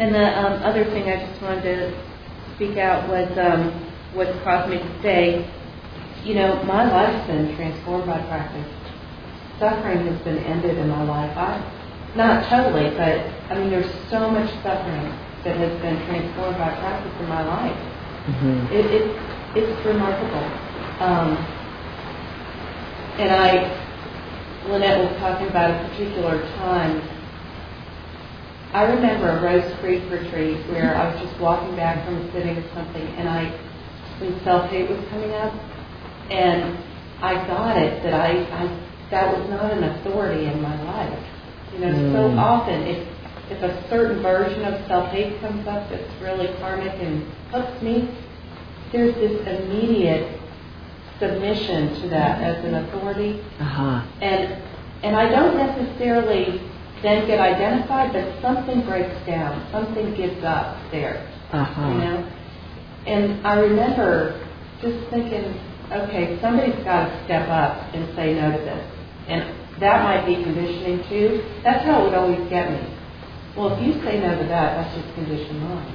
And the um, other thing I just wanted to speak out was um, what caused me to stay. You know, my life's been transformed by practice. Suffering has been ended in my life. I, not totally, but I mean, there's so much suffering that has been transformed by practice in my life. Mm-hmm. It, it, it's remarkable. Um, and I, Lynette was talking about a particular time. I remember a Rose Creek retreat where I was just walking back from sitting or something, and I, when self-hate was coming up, and I got it that I, I that was not an authority in my life. You know, mm. so often if if a certain version of self-hate comes up that's really karmic and hooks me, there's this immediate submission to that as an authority. Uh-huh. And and I don't necessarily then get identified, but something breaks down, something gives up there. Uh-huh. You know? And I remember just thinking, okay, somebody's got to step up and say no to this. And that might be conditioning too. That's how it would always get me. Well, if you say no to that, that's just conditioned mind.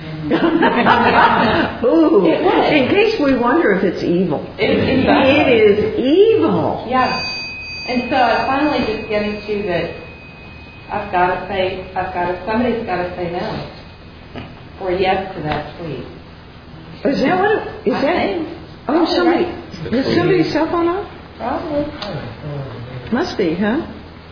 Ooh, in case we wonder if it's evil. It, exactly. It is evil. Yeah. And so I finally just getting to that I've got to say, I've got to, somebody's got to say no. Or yes to that tweet. Is that what it, is that? Oh, somebody, is somebody's cell phone off? Probably. Must be, huh?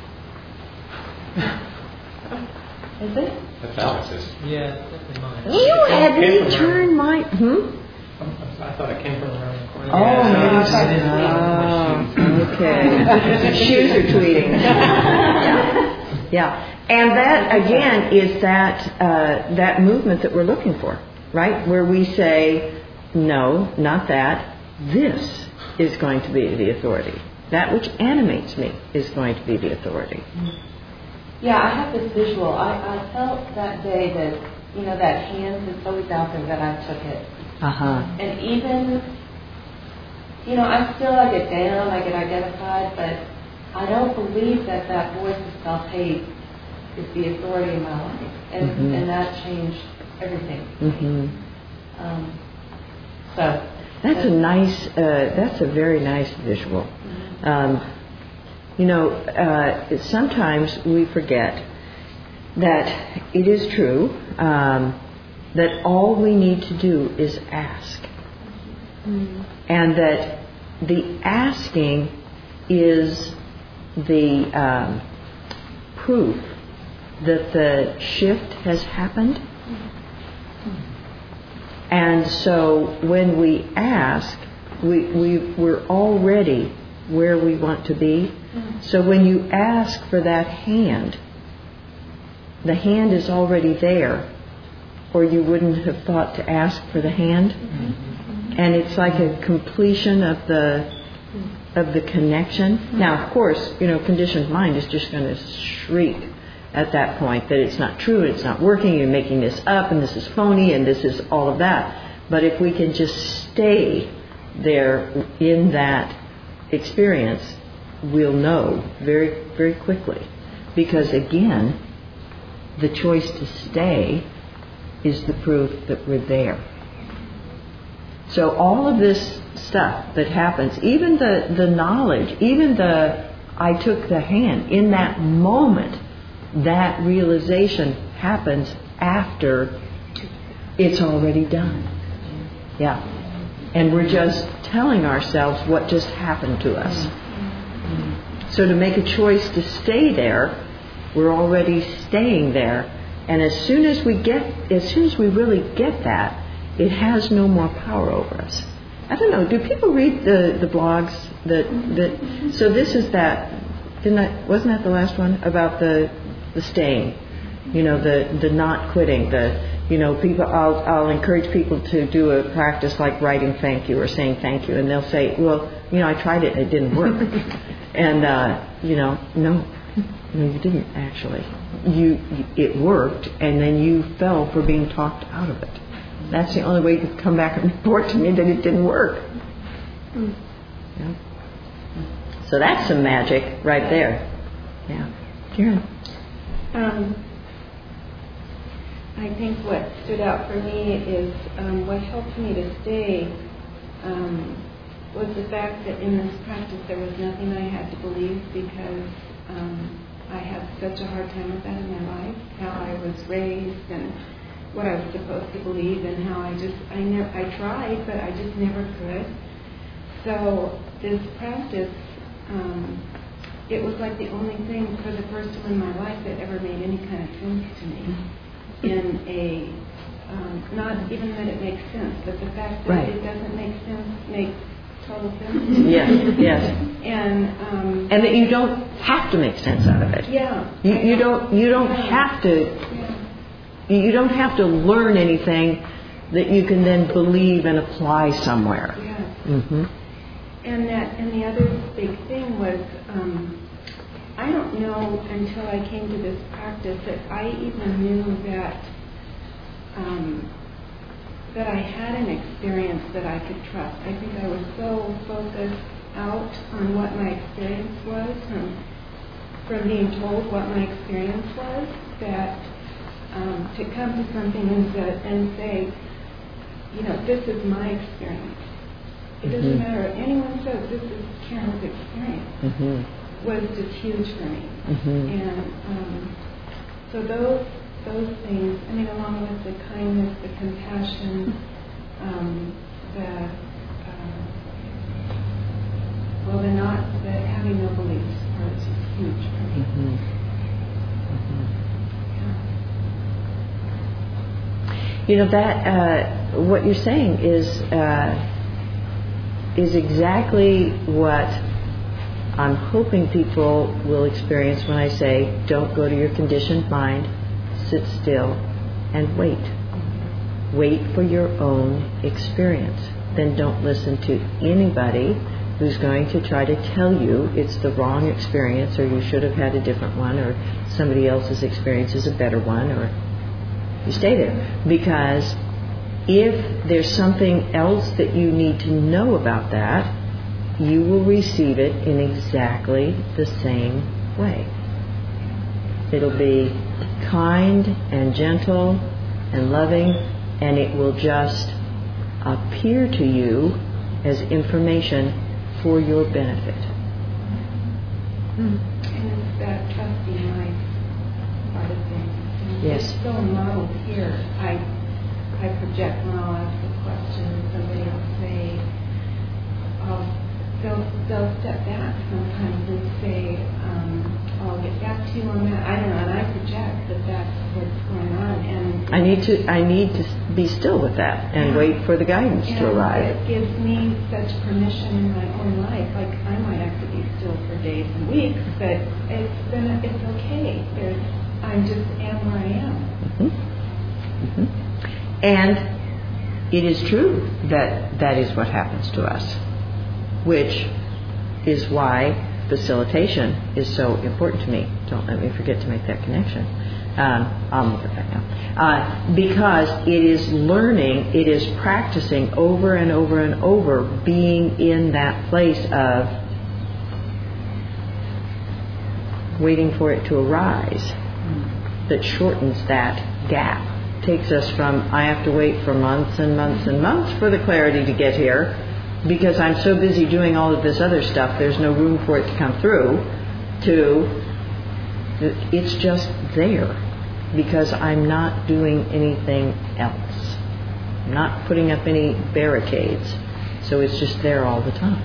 Is it? That's Alex's. Yeah, it's definitely mine. You had me turn my, hmm? I thought it came from around the corner. Oh, yeah, maybe so. Oh, okay. Shoes are tweeting. Yeah. Yeah. And that, again, is that uh, that movement that we're looking for, right? Where we say, no, not that. This is going to be the authority. That which animates me is going to be the authority. Yeah, I have this visual. I, I felt that day that, you know, that hand that's always out there, that I took it. Uh-huh. And even, you know, I still, I get down, I get identified, but I don't believe that that voice of self-hate is the authority in my life. And, mm-hmm. and that changed everything. Mm-hmm. Um, so. That's a nice, uh, that's a very nice visual. Mm-hmm. Um, you know, uh, sometimes we forget that it is true um, that all we need to do is ask. Mm-hmm. And that the asking is the um, proof that the shift has happened. And so when we ask, we, we, we're already where we want to be. So when you ask for that hand, the hand is already there, or you wouldn't have thought to ask for the hand. And it's like a completion of the of the connection. Now, of course, you know, conditioned mind is just going to shriek at that point that it's not true, it's not working, you're making this up, and this is phony, and this is all of that. But if we can just stay there in that experience, we'll know very, very quickly. Because again, the choice to stay is the proof that we're there. So all of this stuff that happens, even the, the knowledge, even the I took the hand, in that moment, that realization happens after it's already done. Yeah. And we're just telling ourselves what just happened to us. So to make a choice to stay there, we're already staying there. And as soon as we get, as soon as we really get that, it has no more power over us. I don't know, do people read the, the blogs that, that, so this is that, didn't I, wasn't that the last one about the, the staying, you know, the, the not quitting, the, you know, people, I'll, I'll encourage people to do a practice like writing thank you or saying thank you, and they'll say, well, you know, I tried it and it didn't work. And, uh, you know, no, no, you didn't actually. You, it worked, and then you fell for being talked out of it. That's the only way you could come back and report to me that it didn't work. Mm. Yeah. So that's some magic right there. Yeah. Karen. Um, I think what stood out for me is um, what helped me to stay um, was the fact that in this practice there was nothing I had to believe, because um, I had such a hard time with that in my life, how I was raised and what I was supposed to believe, and how I just, I never, I tried, but I just never could. So this practice, um, it was like the only thing for the first time in my life that ever made any kind of sense to me. In a, um, not even that it makes sense, but the fact that right. it doesn't make sense makes total sense to me. Yes, yes. And um, and that you don't have to make sense out of it. Yeah. You, you don't. You don't yeah. have to. Yeah. You don't have to learn anything that you can then believe and apply somewhere. Yeah. Mm-hmm. And that, and the other big thing was, um, I don't know until I came to this practice that I even knew that um, that I had an experience that I could trust. I think I was so focused out on what my experience was, from, from being told what my experience was, that um, to come to something and, to, and say, you know, this is my experience. It doesn't mm-hmm. matter if anyone says this is Karen's experience. Mm-hmm. Was just huge for me. Mm-hmm. And um, so those those things, I mean, along with the kindness, the compassion, um, the uh, well, the not the having no beliefs are just huge for me. Mm-hmm. Mm-hmm. Yeah. You know that uh, what you're saying is uh, is exactly what I'm hoping people will experience when I say, don't go to your conditioned mind, sit still, and wait. Wait for your own experience. Then don't listen to anybody who's going to try to tell you it's the wrong experience, or you should have had a different one, or somebody else's experience is a better one, or you stay there. Because if there's something else that you need to know about that, you will receive it in exactly the same way. It'll be kind and gentle and loving, and it will just appear to you as information for your benefit. Mm. And it's that trusting life part of things. And yes. It's so modeled here. I I project when I'll ask a question and somebody will say, oh, They'll, they'll step back sometimes and say, um, I'll get back to you on that. I don't know, and I project that that's what's going on. And I need to I need to be still with that and yeah. wait for the guidance and to arrive. It gives me such permission in my own life. Like, I might have to be still for days and weeks, but it's gonna, it's okay. There's, I just am where I am. Mm-hmm. Mm-hmm. And it is true that that is what happens to us, which is why facilitation is so important to me. Don't let me forget to make that connection. Um, I'll make it right now. Uh, because it is learning, it is practicing over and over and over, being in that place of waiting for it to arise, that shortens that gap. Takes us from, I have to wait for months and months and months for the clarity to get here, because I'm so busy doing all of this other stuff, there's no room for it to come through, to it's just there because I'm not doing anything else. I'm not putting up any barricades. So it's just there all the time.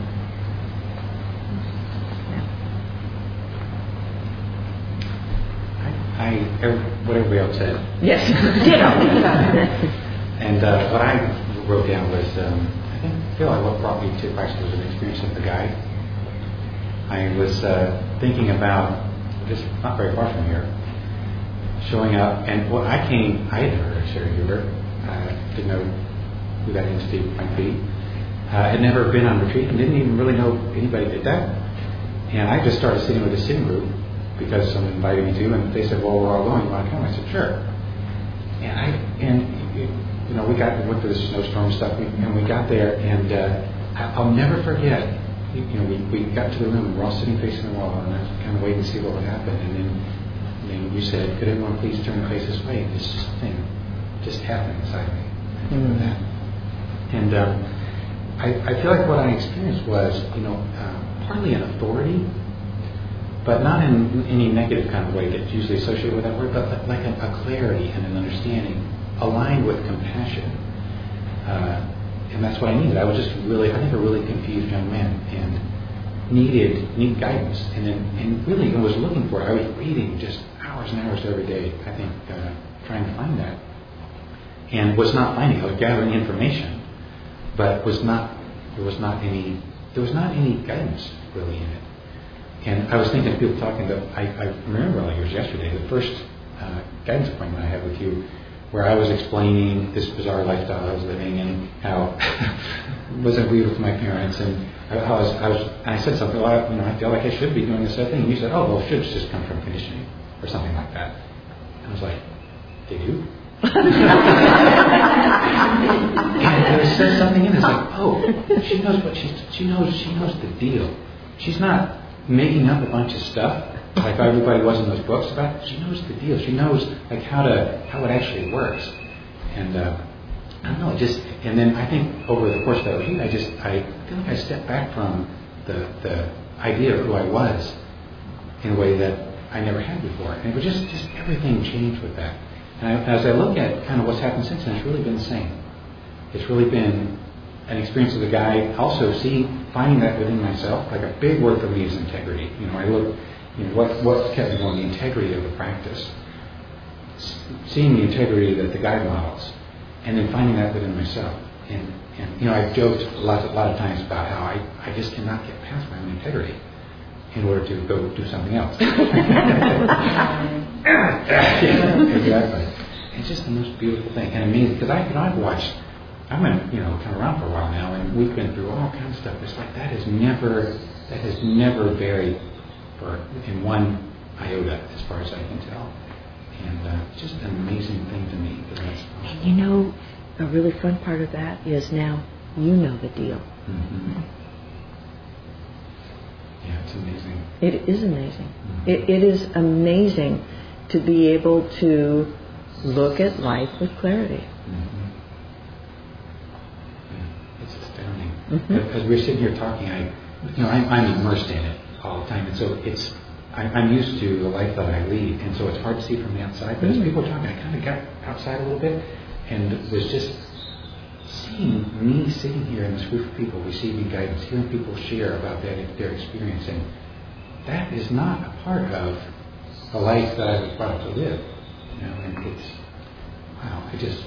I, I what everybody else said. Yes, ditto. And uh, what I wrote down was, um, I feel like what brought me to Christ was an experience of the guide. I was uh, thinking about, just not very far from here, showing up, and what I came, I had heard of Sherry Huber, uh, didn't know who that entity might be, uh, had never been on retreat, and didn't even really know anybody did that. And I just started sitting with a sitting group because someone invited me to, and they said, well, we're all going, you want to come? I said, sure. And I, and it, you know, we got, we went through the snowstorm stuff, and we got there, and uh, I'll never forget, you know, we, we got to the room, and we're all sitting facing the wall, and I was kind of waiting to see what would happen, and then, and then you said, could everyone please turn and face this way? And there's something just happened inside me. I think of that. And um, I, I feel like what I experienced was, you know, uh, partly an authority, but not in any negative kind of way that's usually associated with that word, but like a, a clarity and an understanding aligned with compassion. Uh, and that's what I needed. I was just really, I think, a really confused young man and needed needed guidance. And then, and really, I was looking for it. I was reading just hours and hours every day, I think, uh, trying to find that. And was not finding it. I was gathering information, but was not, there was not any, there was not any guidance really in it. And I was thinking of people talking about, I, I remember like it was yesterday, the first uh, guidance appointment I had with you, where I was explaining this bizarre lifestyle I was living and how I wasn't agreed with my parents, and how I was, I was, and I said something, well, I, you know, I feel like I should be doing this other thing. And you said, oh, well, shoulds just come from conditioning, or something like that. And I was like, they do? And there says something in it, it's like, oh, she knows what she's, she knows, she knows the deal. She's not making up a bunch of stuff like everybody was in those books about it. She knows the deal. She knows like how to how it actually works. And uh, I don't know, it just and then I think over the course of that retreat, I just I feel like I stepped back from the the idea of who I was in a way that I never had before. And it was just just everything changed with that. And I, as I look at kind of what's happened since then, it's really been the same. It's really been an experience of the guy also seeing, finding that within myself. Like a big word for me is integrity. You know, I look, you know, what what kept me going, the integrity of the practice, seeing the integrity that the guide models, and then finding that within myself. And and you know, I've joked a lot a lot of times about how I, I just cannot get past my own integrity in order to go do something else. Yeah, exactly. It's just the most beautiful thing and amazing because I you know I've watched. I've been, you know, kind of around for a while now, and we've been through all kinds of stuff. It's like that has never, that has never varied for in one iota, as far as I can tell. And uh, it's just an amazing thing to me. And you know, a really fun part of that is now you know the deal. Mm-hmm. Yeah, it's amazing. It is amazing. Mm-hmm. It, it is amazing to be able to look at life with clarity. Mm-hmm. Mm-hmm. As we're sitting here talking, I, you know, I'm, I'm immersed in it all the time, and so it's, I, I'm used to the life that I lead, and so it's hard to see from the outside. But mm-hmm. as people were talking, I kind of got outside a little bit, and was just seeing me sitting here in this group of people receiving guidance, hearing people share about their their experience, and that is not a part of the life that I was brought up to live. You know, and it's wow, it just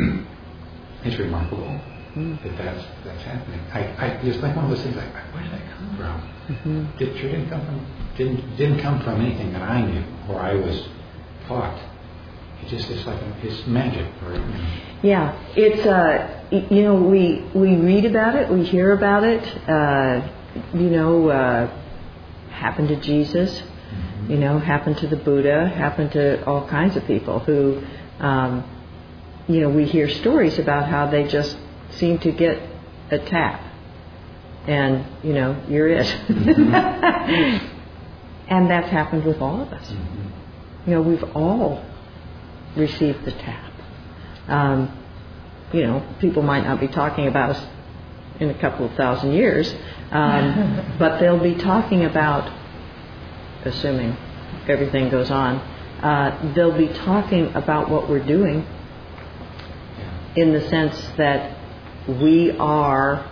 it's remarkable. That that's that's happening. I, I it's like one of those things. Like, where did that come from? Mm-hmm. It sure didn't come from didn't didn't come from anything that I knew or I was taught. It just it's like a, it's magic. Or, you know. Yeah, it's uh, you know we we read about it, we hear about it. Uh, you know, uh, happened to Jesus. Mm-hmm. You know, happened to the Buddha. Happened to all kinds of people who, um, you know, we hear stories about how they just seem to get a tap and you know you're it. Mm-hmm. And that's happened with all of us. Mm-hmm. You know, we've all received the tap. Um, you know, people might not be talking about us in a couple of thousand years, um, but they'll be talking about, assuming everything goes on, uh, they'll be talking about what we're doing in the sense that we are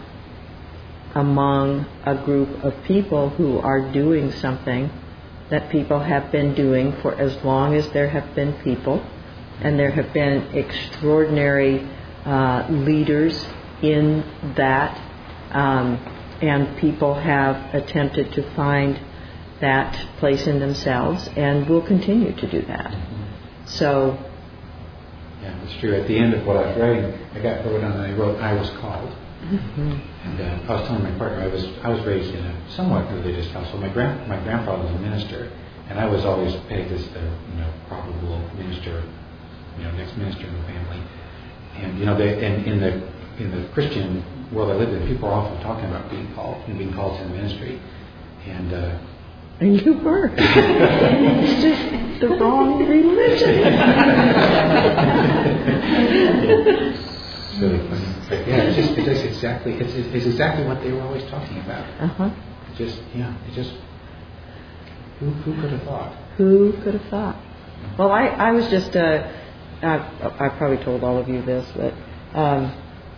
among a group of people who are doing something that people have been doing for as long as there have been people, and there have been extraordinary uh, leaders in that, um, and people have attempted to find that place in themselves and will continue to do that. So yeah, it's true. At the end of what I was writing, I got wrote down and I wrote, "I was called." Mm-hmm. And uh, I was telling my partner, I was I was raised in a somewhat religious household. My grand my grandfather was a minister, and I was always pegged as the you know probable minister, you know next minister in the family. And you know, they, and in the in the Christian world I lived in, people are often talking about being called and being called to the ministry. And uh, And you were. It's just the wrong religion. It's really funny. But yeah, it's just it's just exactly it's, it's exactly what they were always talking about. Uh-huh. It just yeah, it just who who could have thought? Who could have thought? Well, I, I was just uh, I I probably told all of you this, but um,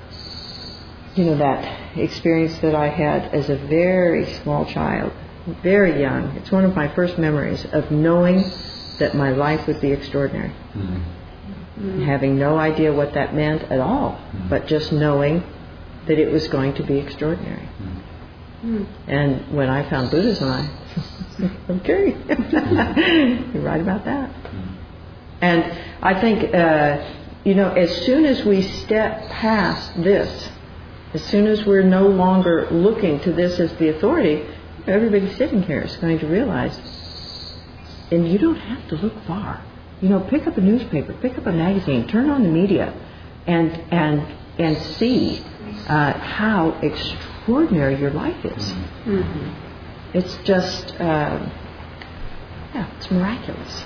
you know, that experience that I had as a very small child, very young. It's one of my first memories of knowing that my life would be extraordinary. Mm-hmm. Mm-hmm. Having no idea what that meant at all, mm-hmm. but just knowing that it was going to be extraordinary. Mm-hmm. And when I found Buddhism, I okay, you're right about that. Mm-hmm. And I think, uh, you know, as soon as we step past this, as soon as we're no longer looking to this as the authority, everybody sitting here is going to realize, and you don't have to look far. You know, pick up a newspaper, pick up a magazine, turn on the media, and and and see uh, how extraordinary your life is. Mm-hmm. It's just, uh, yeah, it's miraculous.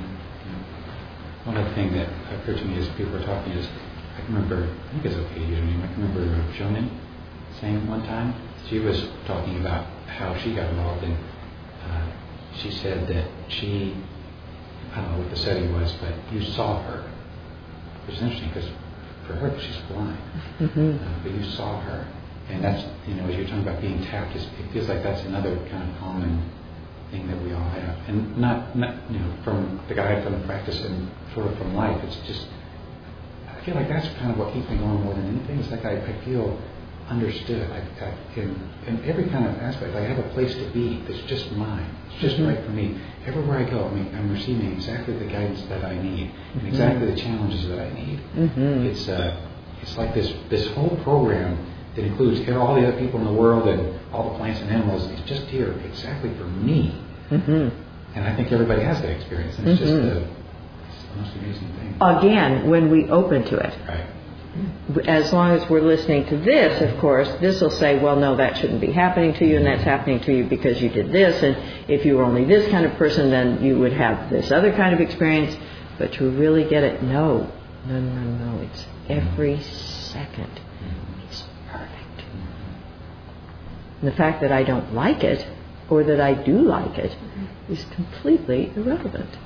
One other thing that occurred to me as people were talking is, I can remember, I think it's okay to use her name, I can remember Shonin saying one time, she was talking about how she got involved in, uh, she said that she, I don't know what the setting was, but you saw her. It was interesting because for her, she's blind, mm-hmm. uh, but you saw her. And that's, you know, as you're talking about being tapped, it feels like that's another kind of common thing that we all have. And not, not you know, from the guy from the practice and sort of from life, it's just, I feel like that's kind of what keeps me going more than anything. It's like I, I feel understood I, I, in, in every kind of aspect. Like I have a place to be that's just mine. It's just mm-hmm. right for me. Everywhere I go, I mean, I'm receiving exactly the guidance that I need, mm-hmm. and exactly the challenges that I need. Mm-hmm. It's uh, it's like this this whole program that includes all the other people in the world and all the plants and animals. It's just here exactly for me. Mm-hmm. And I think everybody has that experience. And it's mm-hmm. just the, it's the most amazing thing. Again, when we open to it. Right. As long as we're listening to this, of course, this will say, well, no, that shouldn't be happening to you, and that's happening to you because you did this, and if you were only this kind of person, then you would have this other kind of experience. But to really get it, no, no, no, no, it's every second. It's perfect. And the fact that I don't like it, or that I do like it, is completely irrelevant.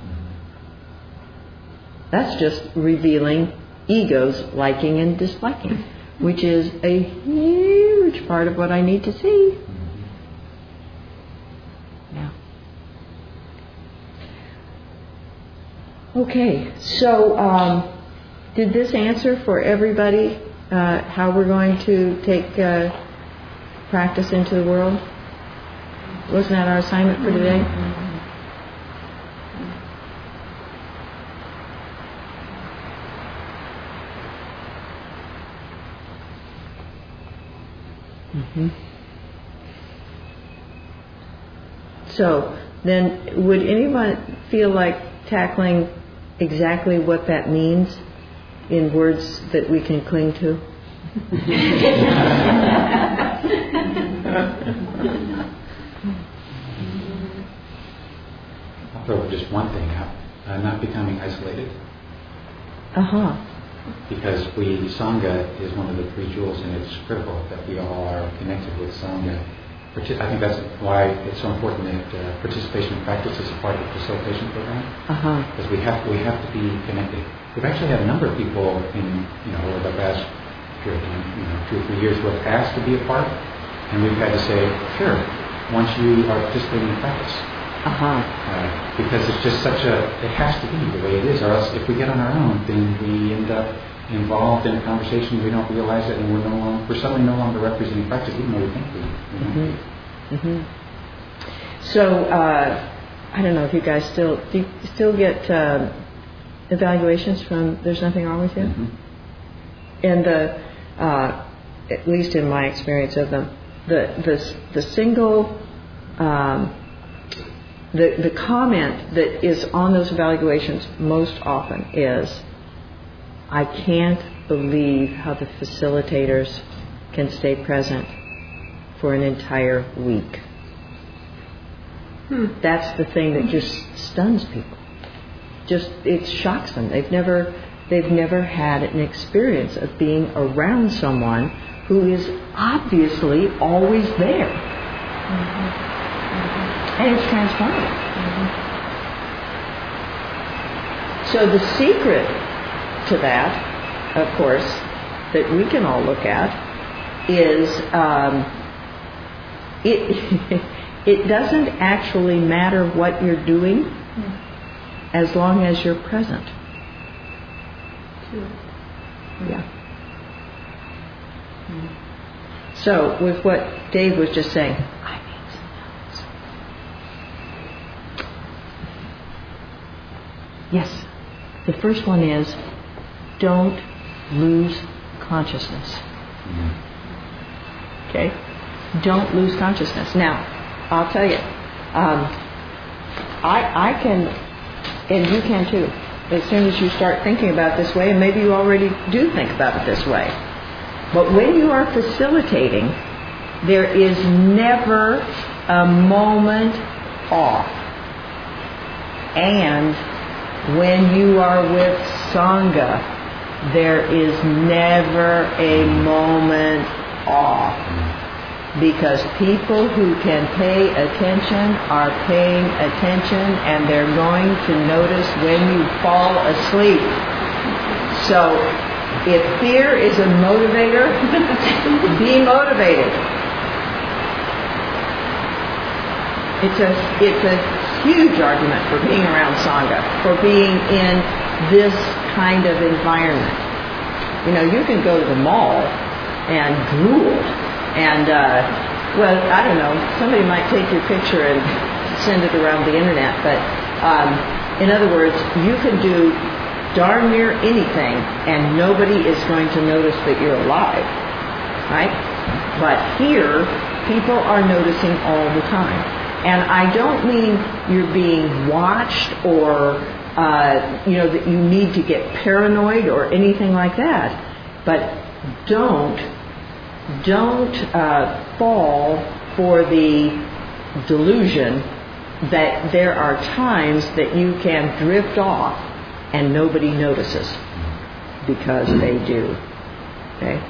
That's just revealing ego's liking and disliking, which is a huge part of what I need to see. Yeah. Okay, so um, did this answer for everybody uh, how we're going to take uh, practice into the world? Wasn't that our assignment for today? Mm-hmm. So then, would anyone feel like tackling exactly what that means in words that we can cling to? I'll throw just one thing out: uh, not becoming isolated. Uh huh. Because we, Sangha is one of the three jewels, and it's critical that we all are connected with Sangha. I think that's why it's so important that uh, participation in practice is a part of the facilitation program. Uh-huh. Because we have we have to be connected. We've actually had a number of people in you know over the past period, you know, two or three years who have asked to be a part, and we've had to say, sure, once you are participating in practice. Uh-huh. Uh, because it's just such a, it has to be the way it is, or else if we get on our own, then we end up involved in a conversation, we don't realize it, and we're no longer, we're suddenly no longer representing practice, even though we think we, we mm-hmm. Mm-hmm. So, uh, I don't know if you guys still, do you still get uh, evaluations from There's Nothing Wrong With You? Mm-hmm. And the, uh, at least in my experience of them, the, the, the single, um, The, the comment that is on those evaluations most often is, I can't believe how the facilitators can stay present for an entire week. Hmm. That's the thing that just stuns people. Just it shocks them. They've never they've never had an experience of being around someone who is obviously always there. Mm-hmm. Mm-hmm. And it's transformative. Mm-hmm. So the secret to that, of course, that we can all look at is um, it it doesn't actually matter what you're doing Mm-hmm. as long as you're present. True. Yeah. Mm. So with what Dave was just saying, I need some notes. Yes. The first one is don't lose consciousness. Okay? Don't lose consciousness. Now, I'll tell you, um, I, I can, and you can too, as soon as you start thinking about it this way, and maybe you already do think about it this way. But when you are facilitating, there is never a moment off. And when you are with Sangha, there is never a moment off. Because people who can pay attention are paying attention, and they're going to notice when you fall asleep. So, if fear is a motivator, be motivated. It's a it's a huge argument for being around Sangha, for being in this kind of environment. You know, you can go to the mall and drool, and uh, well, I don't know, somebody might take your picture and send it around the internet, but um, in other words, you can do darn near anything, and nobody is going to notice that you're alive, right? But here, people are noticing all the time. And I don't mean you're being watched or, uh, you know, that you need to get paranoid or anything like that. But don't, don't uh, fall for the delusion that there are times that you can drift off and nobody notices, because they do. Okay?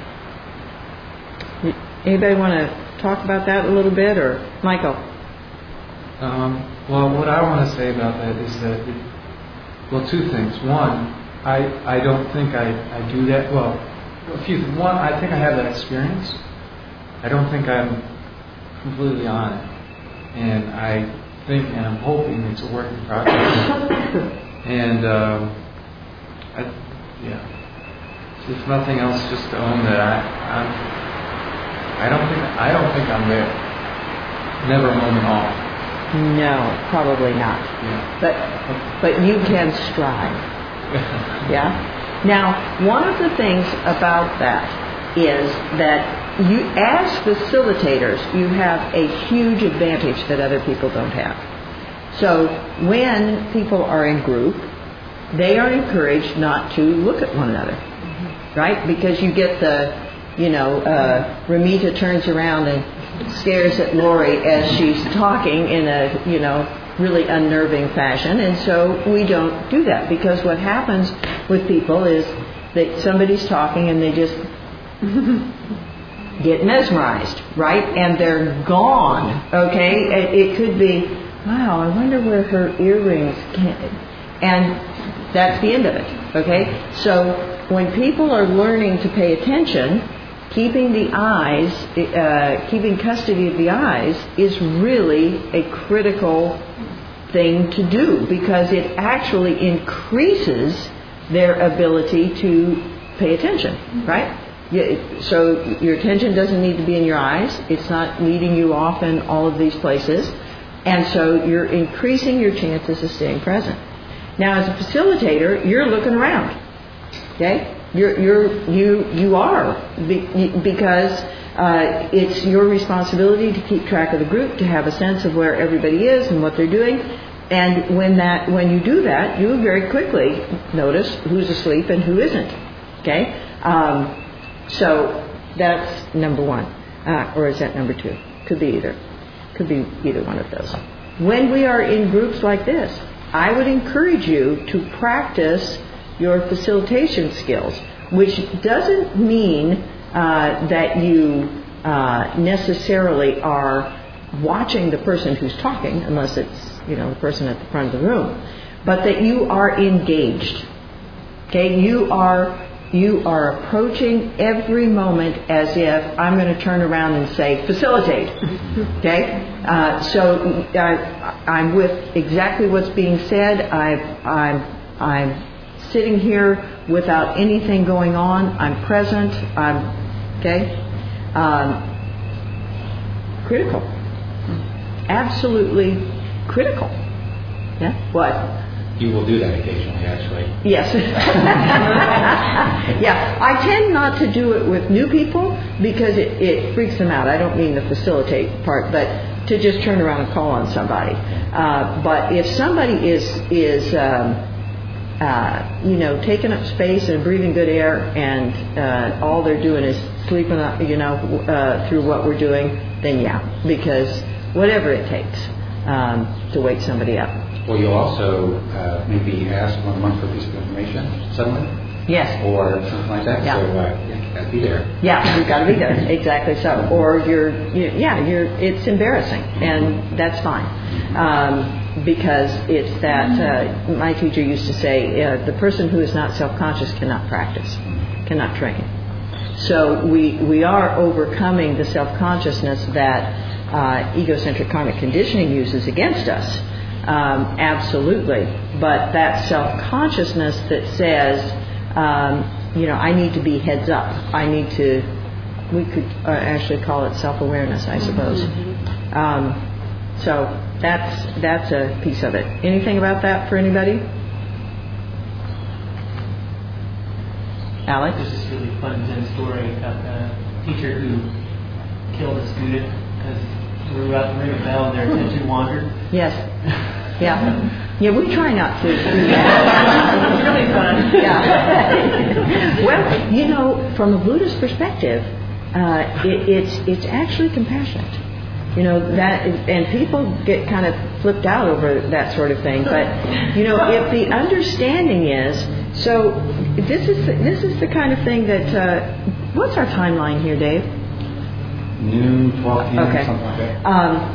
Anybody want to talk about that a little bit, or Michael? Um, well, what I want to say about that is that, it, well, two things. One, I I don't think I, I do that. Well, a few things. One, I think I have that experience. I don't think I'm completely on it, and I think and I'm hoping it's a work in progress. And um, I, yeah, if nothing else, just to own that I I'm, I don't think I don't think I'm there. Never a moment off. No, probably not. Yeah. But but you can strive. Yeah? Now, one of the things about that is that you, as facilitators, you have a huge advantage that other people don't have. So when people are in group, they are encouraged not to look at one another, mm-hmm. right? Because you get the, you know, uh, Ramita turns around and stares at Lori as she's talking in a, you know, really unnerving fashion. And so we don't do that, because what happens with people is that somebody's talking and they just get mesmerized, right? And they're gone, okay? It, it could be, wow, I wonder where her earrings came. And that's the end of it, okay? So when people are learning to pay attention, keeping the eyes, uh, keeping custody of the eyes is really a critical thing to do, because it actually increases their ability to pay attention, right? So your attention doesn't need to be in your eyes. It's not leading you off in all of these places. And so you're increasing your chances of staying present. Now, as a facilitator, you're looking around, okay? You're, you're, you, you are, because uh, it's your responsibility to keep track of the group, to have a sense of where everybody is and what they're doing. And when that, when you do that, you very quickly notice who's asleep and who isn't, okay? Um, so that's number one, uh, or is that number two? Could be either. Could be either one of those. when we are in groups like this, I would encourage you to practice your facilitation skills, which doesn't mean uh, that you uh, necessarily are watching the person who's talking, unless it's, you know, the person at the front of the room, but that you are engaged. Okay, you are you are approaching every moment as if I'm going to turn around and say facilitate. Okay, uh, so I, I'm with exactly what's being said. I've, I'm I'm sitting here without anything going on. I'm present. I'm okay. Um, critical, absolutely critical. Yeah. What? You will do that occasionally, actually. Yes. Yeah. I tend not to do it with new people because it, it freaks them out. I don't mean the facilitate part, but to just turn around and call on somebody. Uh, but if somebody is is um, uh, you know, taking up space and breathing good air, and uh, all they're doing is sleeping, you know, uh, through what we're doing, then yeah, because whatever it takes um, to wake somebody up. Well, you'll also uh, maybe ask one month for a piece of information suddenly. Yes. Or something like that. Yeah. So uh, you got to be there. Yeah, you've got to be there. Exactly so. Or you're, you, yeah, you're. It's embarrassing, and that's fine, um, because it's that. Uh, my teacher used to say, uh, the person who is not self-conscious cannot practice, cannot train. So we we are overcoming the self-consciousness that uh, egocentric karmic conditioning uses against us. Um, absolutely. But that self-consciousness that says, um, you know, I need to be heads up. I need to, we could uh, actually call it self-awareness, I suppose. Um, so that's that's a piece of it. Anything about that for anybody? Alex? There's this really fun Zen story about a teacher who killed a student because we were about to ring a bell and their attention wandered. Yes. Yeah. Yeah, we try not to do that. It's really fun. Yeah. Well, you know, from a Buddhist perspective, uh, it, it's it's actually compassionate. You know, that, and people get kind of flipped out over that sort of thing. But, you know, if the understanding is, so this is the, this is the kind of thing that, uh, what's our timeline here, Dave? Noon, twelve p.m., okay. something like that. Um,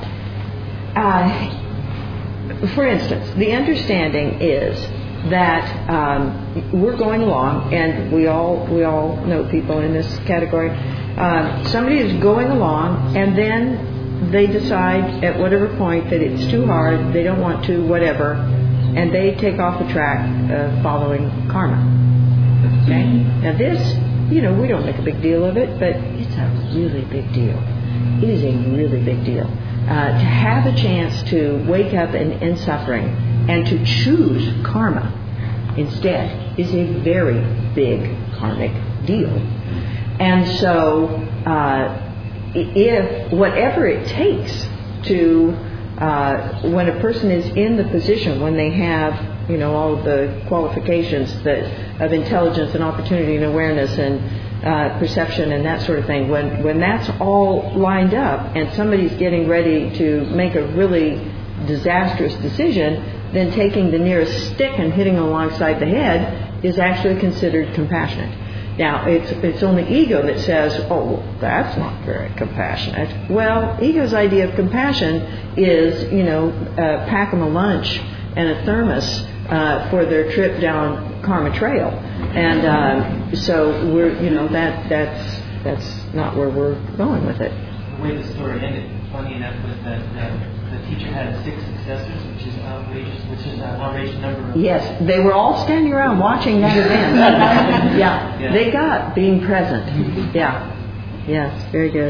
uh, for instance, the understanding is that um, we're going along, and we all we all know people in this category. Uh, somebody is going along, and then they decide at whatever point that it's too hard, they don't want to, whatever, and they take off the track uh, following karma. Okay? Now this, you know, we don't make a big deal of it, but it's a really big deal. It is a really big deal. Uh, to have a chance to wake up in, in suffering and to choose karma instead is a very big karmic deal. And so uh, if whatever it takes to, uh, when a person is in the position, when they have, you know, all of the qualifications that of intelligence and opportunity and awareness and uh, perception and that sort of thing, when when that's all lined up and somebody's getting ready to make a really disastrous decision, then taking the nearest stick and hitting alongside the head is actually considered compassionate. Now, it's it's only ego that says, oh, well, that's not very compassionate. Well, ego's idea of compassion is, you know, uh, pack them a lunch and a thermos uh, for their trip down Karma Trail. And uh, so we're, you know, that that's that's not where we're going with it. The way the story ended, funny enough, was that uh, the teacher had six successors, which is outrageous, which is an outrageous number. Of yes, they were all standing around watching that event. yeah. yeah, they got being present. Yeah. Yes, very good.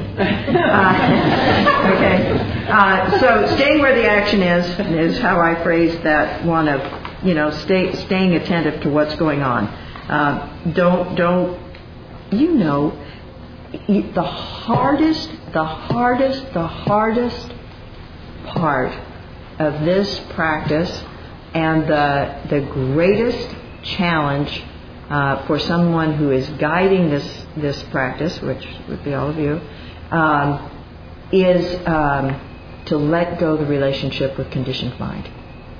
Uh, okay. Uh, so staying where the action is is how I phrased that one of, you know, stay, staying attentive to what's going on. Uh, don't, don't, you know, you, the hardest, the hardest, the hardest part of this practice and the the greatest challenge uh, for someone who is guiding this this practice, which would be all of you, um, is um, to let go the relationship with conditioned mind.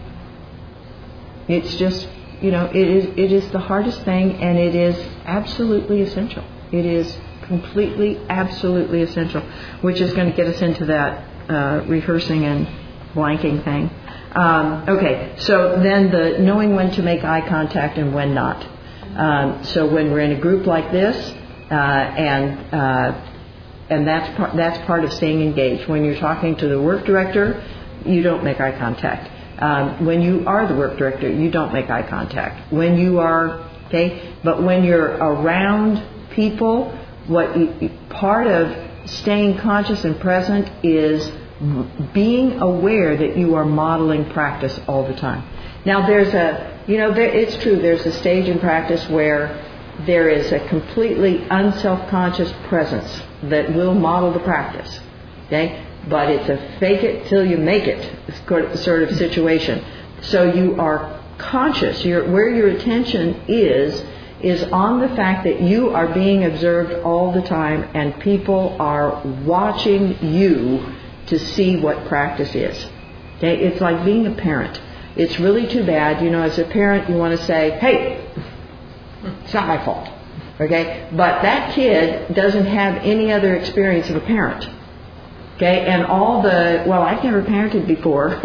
It's just, you know, it is it is the hardest thing, and it is absolutely essential. It is completely, absolutely essential, which is going to get us into that uh, rehearsing and blanking thing. Um, okay, so then the knowing when to make eye contact and when not. Um, so when we're in a group like this, uh, and uh, and that's part that's part of staying engaged. When you're talking to the work director, you don't make eye contact. Um, when you are the work director, you don't make eye contact. When you are, okay, but when you're around people, what you, part of staying conscious and present is being aware that you are modeling practice all the time. Now there's a, you know, there, it's true, there's a stage in practice where there is a completely unself-conscious presence that will model the practice, okay? But it's a fake it till you make it sort of situation. So you are conscious. You're, where your attention is, is on the fact that you are being observed all the time and people are watching you to see what practice is. Okay? It's like being a parent. It's really too bad. You know, as a parent, you want to say, hey, it's not my fault. Okay? But that kid doesn't have any other experience of a parent. Okay, and all the, well, I've never parented before,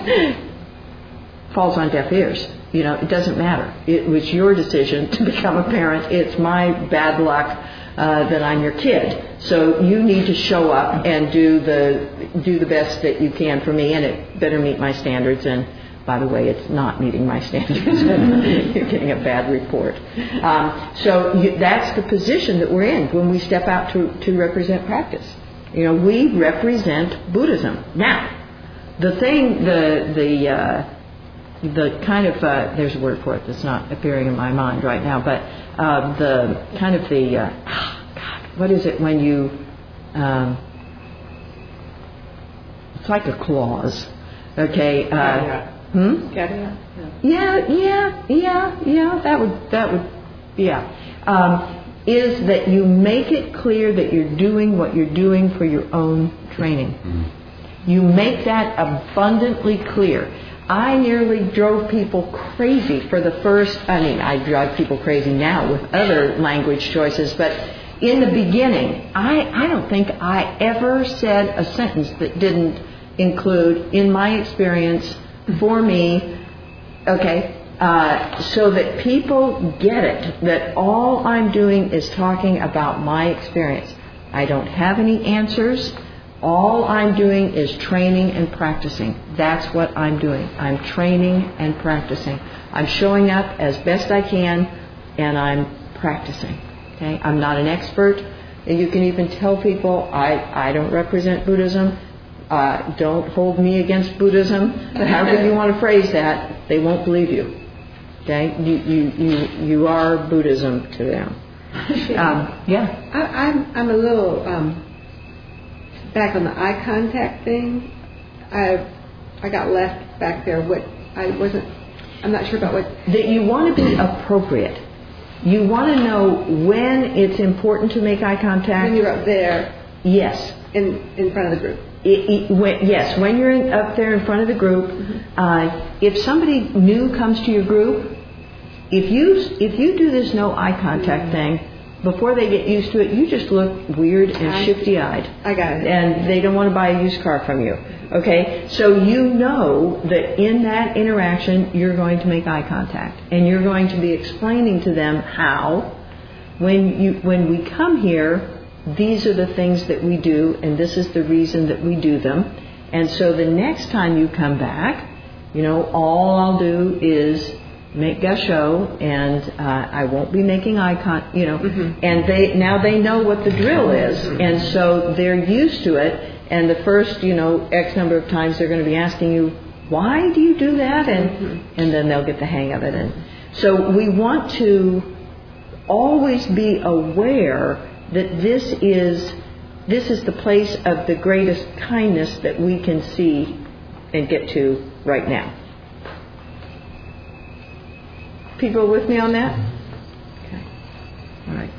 falls on deaf ears. You know, it doesn't matter. It was your decision to become a parent. It's my bad luck uh, that I'm your kid. So you need to show up and do the do the best that you can for me, and it better meet my standards. And by the way, it's not meeting my standards. You're getting a bad report. Um, so you, that's the position that we're in when we step out to, to represent practice. You know, we represent Buddhism. Now, the thing, the the uh, the kind of uh, there's a word for it that's not appearing in my mind right now, but uh, the kind of the uh, oh God, what is it when you? Um, it's like a clause, okay? Uh, yeah. Hmm. Yeah. Yeah, yeah, yeah, yeah. That would that would, yeah. Um, is that you make it clear that you're doing what you're doing for your own training. Mm-hmm. You make that abundantly clear. I nearly drove people crazy for the first, I mean, I drive people crazy now with other language choices, but in the beginning, I, I don't think I ever said a sentence that didn't include, in my experience, for me, okay, Uh, so that people get it, that all I'm doing is talking about my experience. I don't have any answers. All I'm doing is training and practicing. That's what I'm doing. I'm training and practicing. I'm showing up as best I can, and I'm practicing. Okay? I'm not an expert. And you can even tell people, I, I don't represent Buddhism. Uh, don't hold me against Buddhism. However you want to phrase that, they won't believe you. Okay, you you you, you are Buddhism to them. Um, yeah, I, I'm I'm a little um, back on the eye contact thing. I I got left back there. What I wasn't. I'm not sure about what. That you want to be appropriate. You want to know when it's important to make eye contact. When you're up there. Yes. In in front of the group. It, it, when, yes, when you're in, up there in front of the group, mm-hmm. uh, if somebody new comes to your group, if you if you do this no eye contact mm-hmm. thing, before they get used to it, you just look weird and I, shifty-eyed. I got it. And they don't want to buy a used car from you. Okay? So you know that in that interaction, you're going to make eye contact. And you're going to be explaining to them how, when you when we come here, these are the things that we do, and this is the reason that we do them. And so the next time you come back, you know, all I'll do is make gasho, and uh, I won't be making eye contact, you know. Mm-hmm. And they now they know what the drill is, and so they're used to it. And the first, you know, X number of times they're going to be asking you, why do you do that? And mm-hmm. and then they'll get the hang of it. And so we want to always be aware that this is this is the place of the greatest kindness that we can see and get to right now. People with me on that? Okay. All right.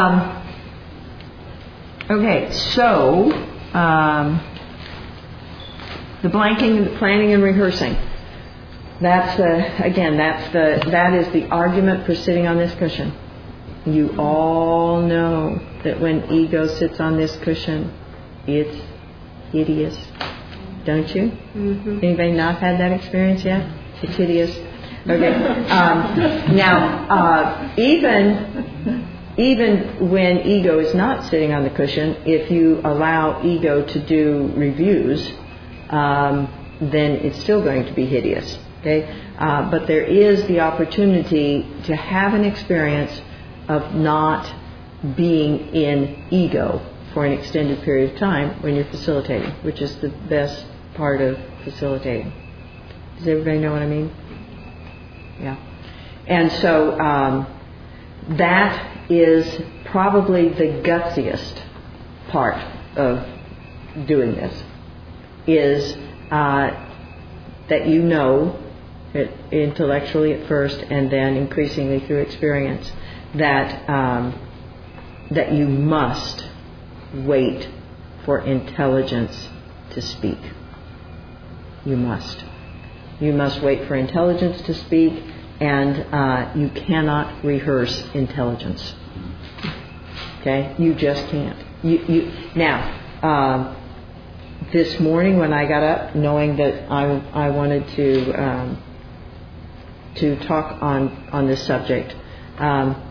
Um, okay, so um, The blanking, the planning and rehearsing. That's the, again, that's the, that is the argument for sitting on this cushion. You all know that when ego sits on this cushion, it's hideous. Don't you? Mm-hmm. Anybody not had that experience yet? It's hideous. Okay. Um, now, uh, even even when ego is not sitting on the cushion, if you allow ego to do reviews, um, then it's still going to be hideous. Okay. Uh, but there is the opportunity to have an experience of not being in ego for an extended period of time when you're facilitating, which is the best part of facilitating. Does everybody know what I mean? Yeah. And so um, that is probably the gutsiest part of doing this, is uh, that you know it intellectually at first and then increasingly through experience that um, that you must wait for intelligence to speak. You must. You must wait for intelligence to speak, and uh, you cannot rehearse intelligence. Okay? You just can't. You, you now. Um, this morning when I got up, knowing that I I wanted to um, to talk on on this subject, um,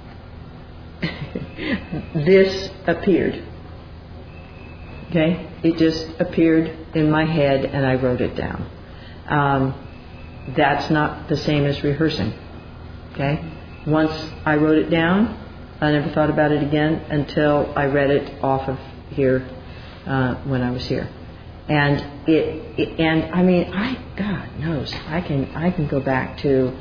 this appeared. Okay? It just appeared in my head and I wrote it down. Um, that's not the same as rehearsing. Okay? Once I wrote it down, I never thought about it again until I read it off of here uh, when I was here. And it, it and I mean, I God knows, I can I can go back to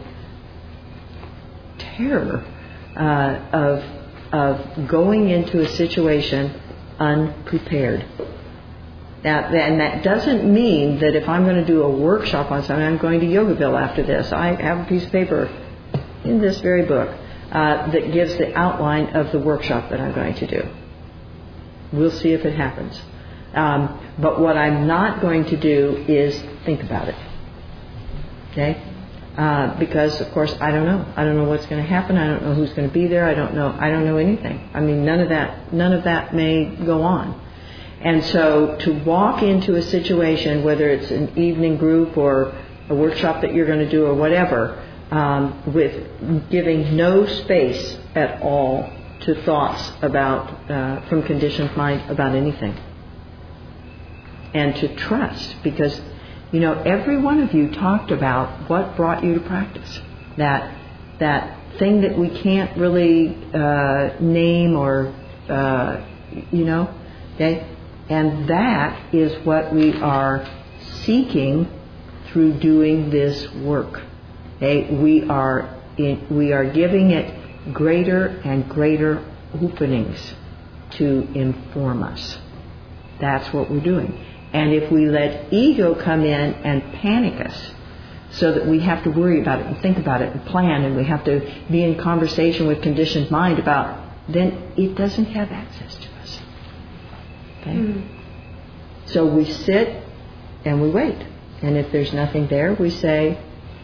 terror uh, of of going into a situation unprepared. Now, and that doesn't mean that if I'm going to do a workshop on something, I'm going to Yogaville after this. I have a piece of paper in this very book uh, that gives the outline of the workshop that I'm going to do. We'll see if it happens. Um, but what I'm not going to do is think about it. Okay? Uh, because of course I don't know. I don't know what's going to happen. I don't know who's going to be there. I don't know. I don't know anything. I mean, none of that. None of that may go on. And so to walk into a situation, whether it's an evening group or a workshop that you're going to do or whatever, um, with giving no space at all to thoughts about uh, from conditioned mind about anything, and to trust, because you know, every one of you talked about what brought you to practice. That that thing that we can't really uh, name or, uh, you know, okay? And that is what we are seeking through doing this work. Okay? We are in, we are giving it greater and greater openings to inform us. That's what we're doing. And if we let ego come in and panic us so that we have to worry about it and think about it and plan, and we have to be in conversation with conditioned mind about, then it doesn't have access to us. Okay? Mm. So we sit and we wait. And if there's nothing there, we say,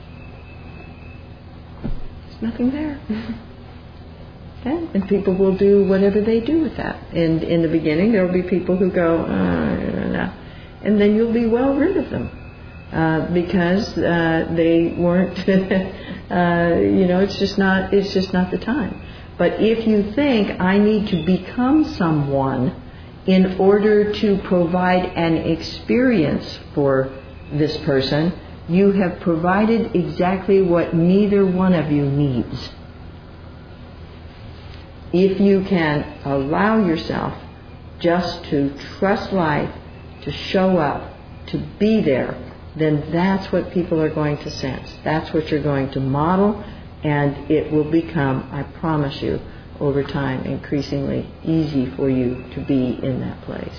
there's nothing there. Okay? And people will do whatever they do with that. And in the beginning, there will be people who go, uh, no. And then you'll be well rid of them uh, because uh, they weren't. uh, you know, it's just not. It's just not the time. But if you think I need to become someone in order to provide an experience for this person, you have provided exactly what neither one of you needs. If you can allow yourself just to trust life, to show up, to be there, then that's what people are going to sense. That's what you're going to model, and it will become, I promise you, over time, increasingly easy for you to be in that place.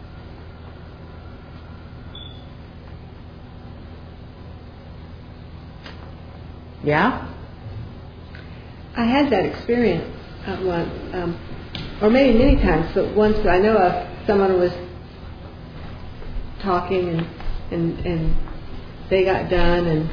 Yeah? I had that experience uh, once, um, or maybe many times, but once I know of someone was talking and and and they got done, and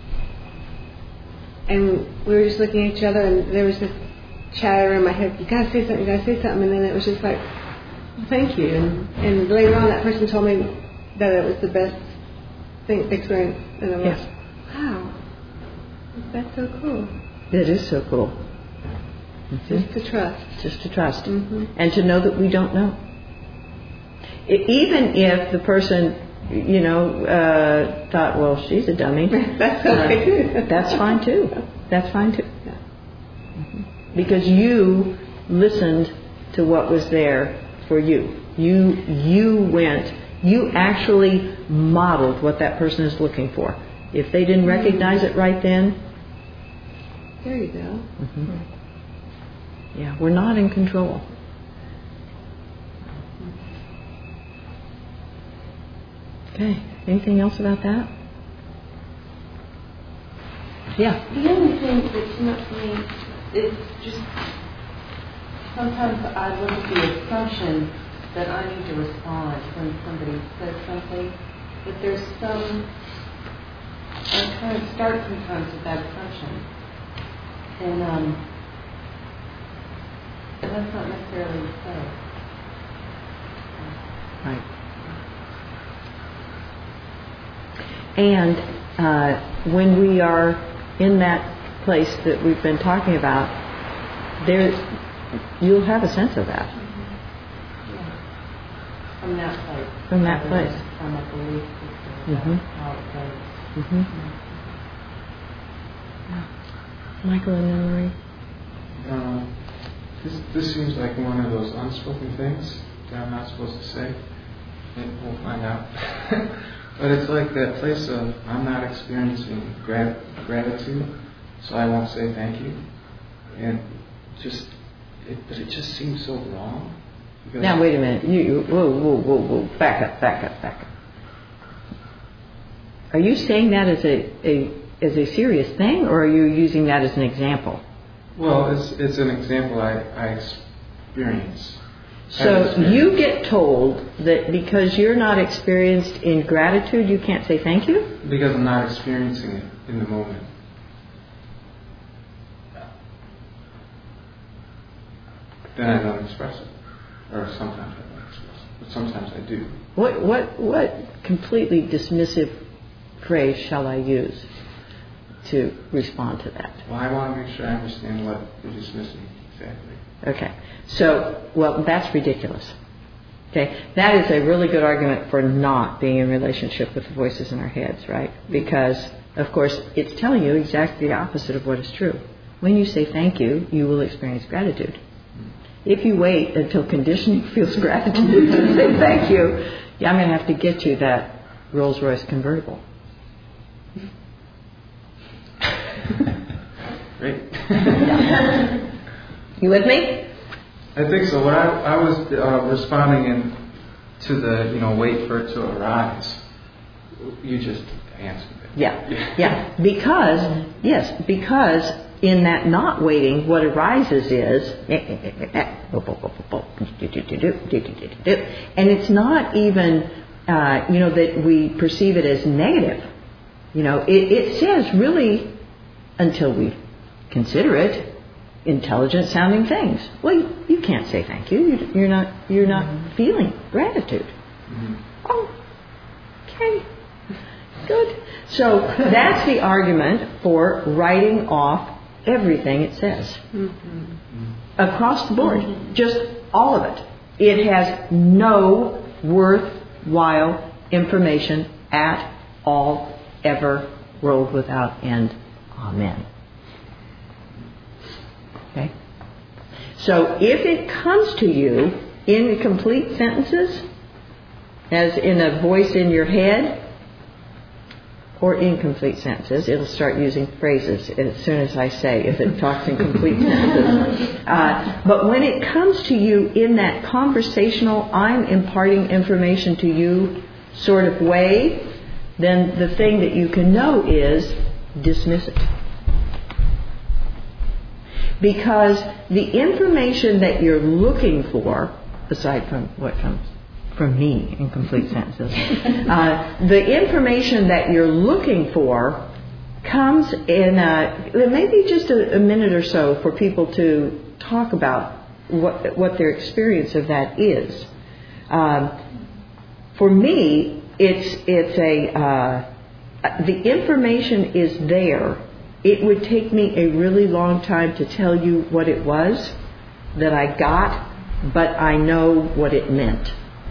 and we were just looking at each other, and there was this chatter in my head. You gotta say something. You gotta say something. And then it was just like, thank you. And and later on, that person told me that it was the best thing experience, and I was Yes. like, wow, that's so cool. It is so cool. Mm-hmm. Just to trust. Just to trust. Mm-hmm. And to know that we don't know. I, even if the person, you know, uh, thought, well, she's a dummy. That's okay too. Uh, that's fine too. That's fine too. Yeah. Mm-hmm. Because you listened to what was there for you. You you went, you actually modeled what that person is looking for. If they didn't recognize it right then, there you go. mm-hmm. Yeah, we're not in control. Okay, anything else about that? Yeah. The only thing that came up for me is just sometimes I look at the assumption that I need to respond when somebody says something, but there's some, I kind of start sometimes with that assumption. And, um, and that's not necessarily so. Right. And uh, when we are in that place that we've been talking about, there, you'll have a sense of that. Mm-hmm. Yeah. From that place. From that place. From a belief system. Mm-hmm. How it goes. Mm-hmm. Yeah. Michael and then Marie. Uh, this, this seems like one of those unspoken things that I'm not supposed to say. Maybe we'll find out. But it's like that place of I'm not experiencing grat- gratitude, so I won't say thank you. And just, it, but it just seems so wrong. Now wait a minute. You, you whoa, whoa, whoa, whoa. Back up, back up, back up. Are you saying that as a, a as a serious thing, or are you using that as an example? Well, it's it's an example I, I experience. So you get told that because you're not experienced in gratitude, you can't say thank you? Because I'm not experiencing it in the moment. Then I don't express it. Or sometimes I don't express it. But sometimes I do. What what what completely dismissive phrase shall I use to respond to that? Well, I want to make sure I understand what you're dismissing exactly. Okay. So, well, that's ridiculous. Okay. That is a really good argument for not being in relationship with the voices in our heads, right? Because, of course, it's telling you exactly the opposite of what is true. When you say thank you, you will experience gratitude. If you wait until conditioning feels gratitude to say thank you, yeah, I'm going to have to get you that Rolls-Royce convertible. Great. You with me? I think so. When I, I was uh, responding in to the, you know, wait for it to arise, you just answered it. Yeah, yeah. Because, yes, because in that not waiting, what arises is, and it's not even, uh, you know, that we perceive it as negative. You know, it, it says really, until we consider it, intelligent sounding things. Well, you, you can't say thank you. You're not. You're not mm-hmm. feeling gratitude. Mm-hmm. Oh, okay, good. So that's the argument for writing off everything it says mm-hmm. across the board. Mm-hmm. Just all of it. It has no worthwhile information at all, ever, world without end. Amen. Okay? So if it comes to you in complete sentences, as in a voice in your head, or incomplete sentences, it'll start using phrases as soon as I say if it talks in complete sentences. Uh, but when it comes to you in that conversational, I'm imparting information to you sort of way, then the thing that you can know is dismiss it. Because the information that you're looking for, aside from what comes from me in complete sentences. Uh, the information that you're looking for comes in a, maybe just a, a minute or so for people to talk about what what their experience of that is. Um, for me, it's it's a uh, the information is there. It would take me a really long time to tell you what it was that I got, but I know what it meant.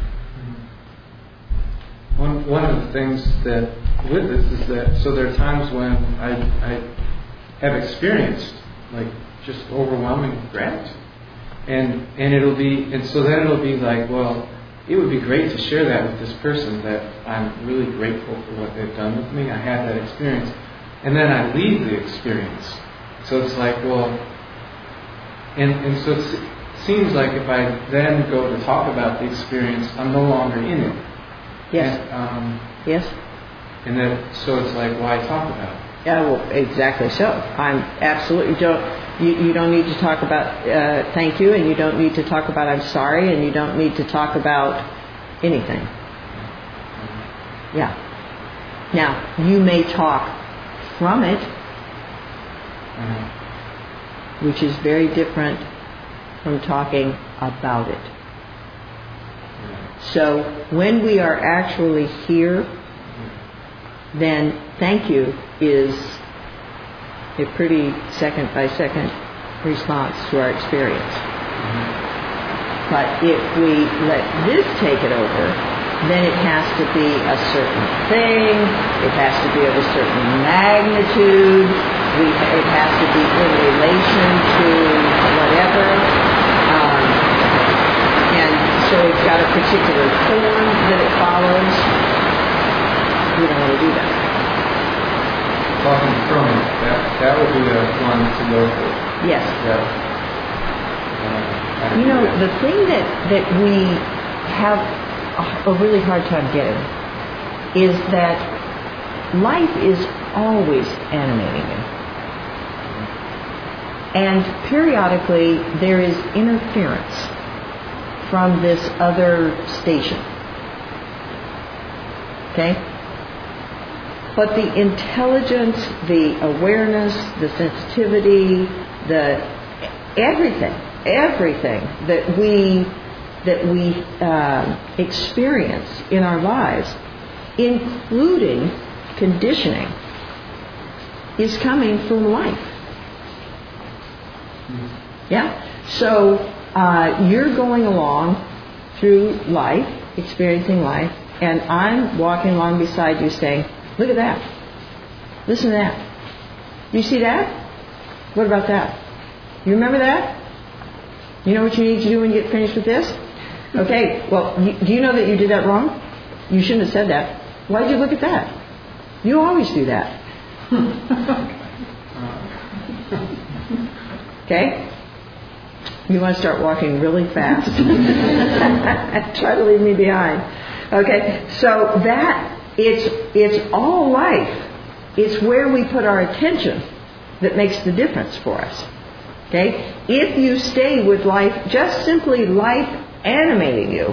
One one of the things that with this is that so there are times when I I have experienced like just overwhelming gratitude, and and it'll be and so then it'll be like, well, it would be great to share that with this person, that I'm really grateful for what they've done with me. I had that experience, and then I leave the experience. So it's like, well, and and so it's, it seems like if I then go to talk about the experience, I'm no longer in it. Yes. And, um, yes. And then, so it's like, why talk about it? Yeah, well, exactly so. I'm absolutely don't. You, you don't need to talk about uh, thank you, and you don't need to talk about I'm sorry, and you don't need to talk about anything. Yeah. Now you may talk from it, mm-hmm. which is very different from talking about it. So when we are actually here, then thank you is a pretty second by second response to our experience. But if we let this take it over, then it has to be a certain thing, it has to be of a certain magnitude, we, it has to be in relation to whatever. Um, And so it's got a particular form that it follows. We don't want to do that. Talking from it, that, that would be a one to go for. Yes. Yeah. Uh, you know, that. the thing that, that we have a, a really hard time getting is that life is always animating you. And periodically there is interference from this other station. Okay? But the intelligence, the awareness, the sensitivity, the everything, everything that we that we uh, experience in our lives, including conditioning, is coming from life. Yeah? So uh, you're going along through life, experiencing life, and I'm walking along beside you saying, look at that. Listen to that. You see that? What about that? You remember that? You know what you need to do when you get finished with this? Okay, well, you, do you know that you did that wrong? You shouldn't have said that. Why did you look at that? You always do that. Okay? You want to start walking really fast. Try to leave me behind. Okay, so that, it's it's all life. It's where we put our attention that makes the difference for us. Okay? If you stay with life, just simply life animating you,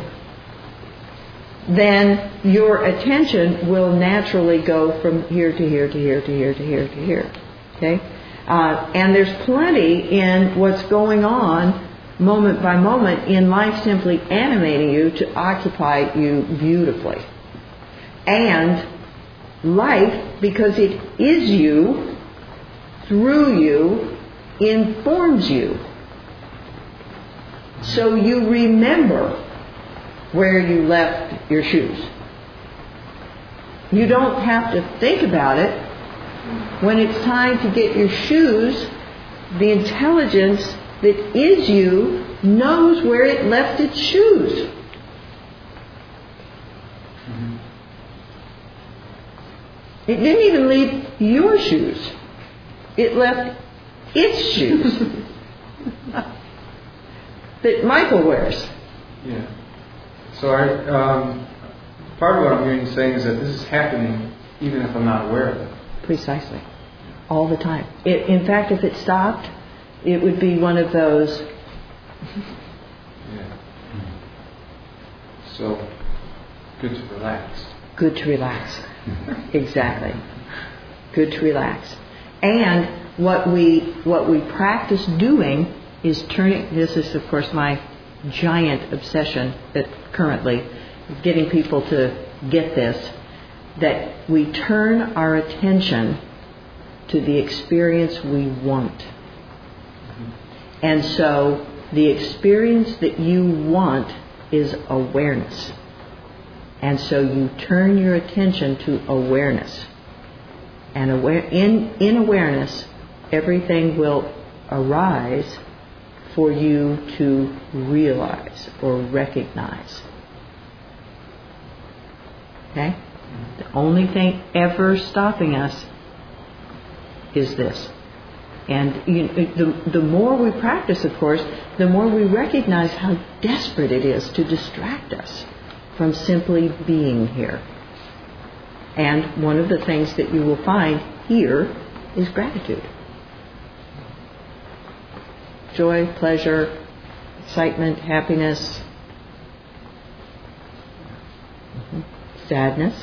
then your attention will naturally go from here to here to here to here to here to here. Okay? Uh, and there's plenty in what's going on moment by moment in life simply animating you to occupy you beautifully. And life, because it is you, through you, informs you. So you remember where you left your shoes. You don't have to think about it. When it's time to get your shoes, the intelligence that is you knows where it left its shoes. Mm-hmm. It didn't even leave your shoes. It left its shoes that Michael wears. Yeah. So I, um, part of what I'm hearing you saying is that this is happening even if I'm not aware of it. Precisely. All the time. It, in fact, if it stopped, it would be one of those. Yeah. So good to relax. Good to relax. Exactly. Good to relax. And what we what we practice doing is turning. This is, of course, my giant obsession that currently getting people to get this. That we turn our attention to the experience we want. And so the experience that you want is awareness. And so you turn your attention to awareness. And aware, in, in awareness, everything will arise for you to realize or recognize. Okay? The only thing ever stopping us is this. And you know, the, the more we practice, of course, the more we recognize how desperate it is to distract us from simply being here. And one of the things that you will find here is gratitude. Joy, pleasure, excitement, happiness, mm-hmm. sadness.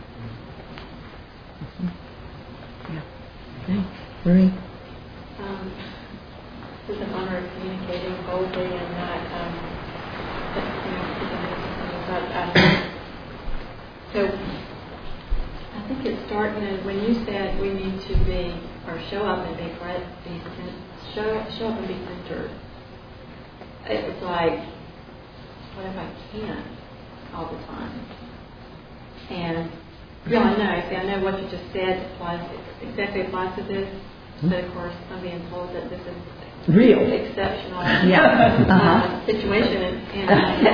Mm-hmm. Yeah. Okay. Marie? Um, this is an honor of communicating boldly and not, um, you know, but, um, so I think it started, you know, when you said we need to be, or show up and be, be show, show up and be centered. It was like, what if I can't all the time? And, yeah, I know, see, I know what you just said applies, exactly applies to this. But of course, I'm being told that this is real, exceptional yeah. uh-huh. uh, situation. And, and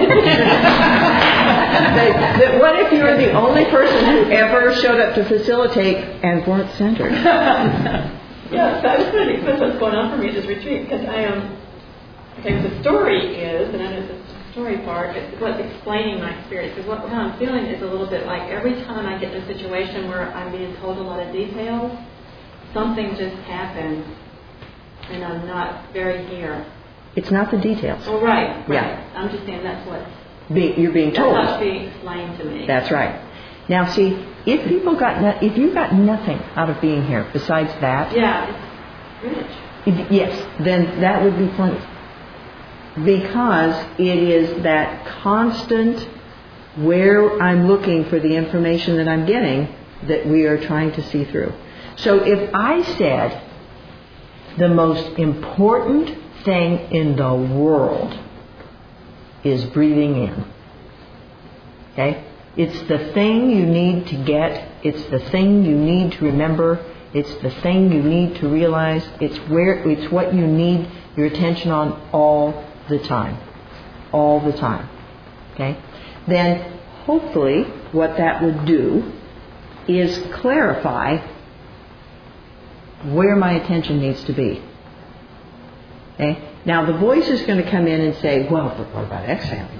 that, that what if you were the only person who ever showed up to facilitate and weren't centered? Yeah, so I was trying to explain what's going on for me at this retreat because I am. Um, okay, the story is, and I know the story part, it's what's explaining my experience. Because what how I'm feeling is a little bit like every time I get in a situation where I'm being told a lot of details. Something just happened, and I'm not very here. It's not the details. Oh, right, right. Yeah. I'm just saying that's what Be, you're being told. That's what's being explained to me. That's right. Now, see, if people got no, if you got nothing out of being here besides that, yeah, it's rich. Yes, then that would be plenty, because it is that constant where I'm looking for the information that I'm getting that we are trying to see through. So if I said the most important thing in the world is breathing in, okay? It's the thing you need to get. It's the thing you need to remember. It's the thing you need to realize. It's where it's what you need your attention on all the time. All the time. Okay? Then hopefully what that would do is clarify where my attention needs to be. Okay? Now the voice is going to come in and say, well, but what about exhaling?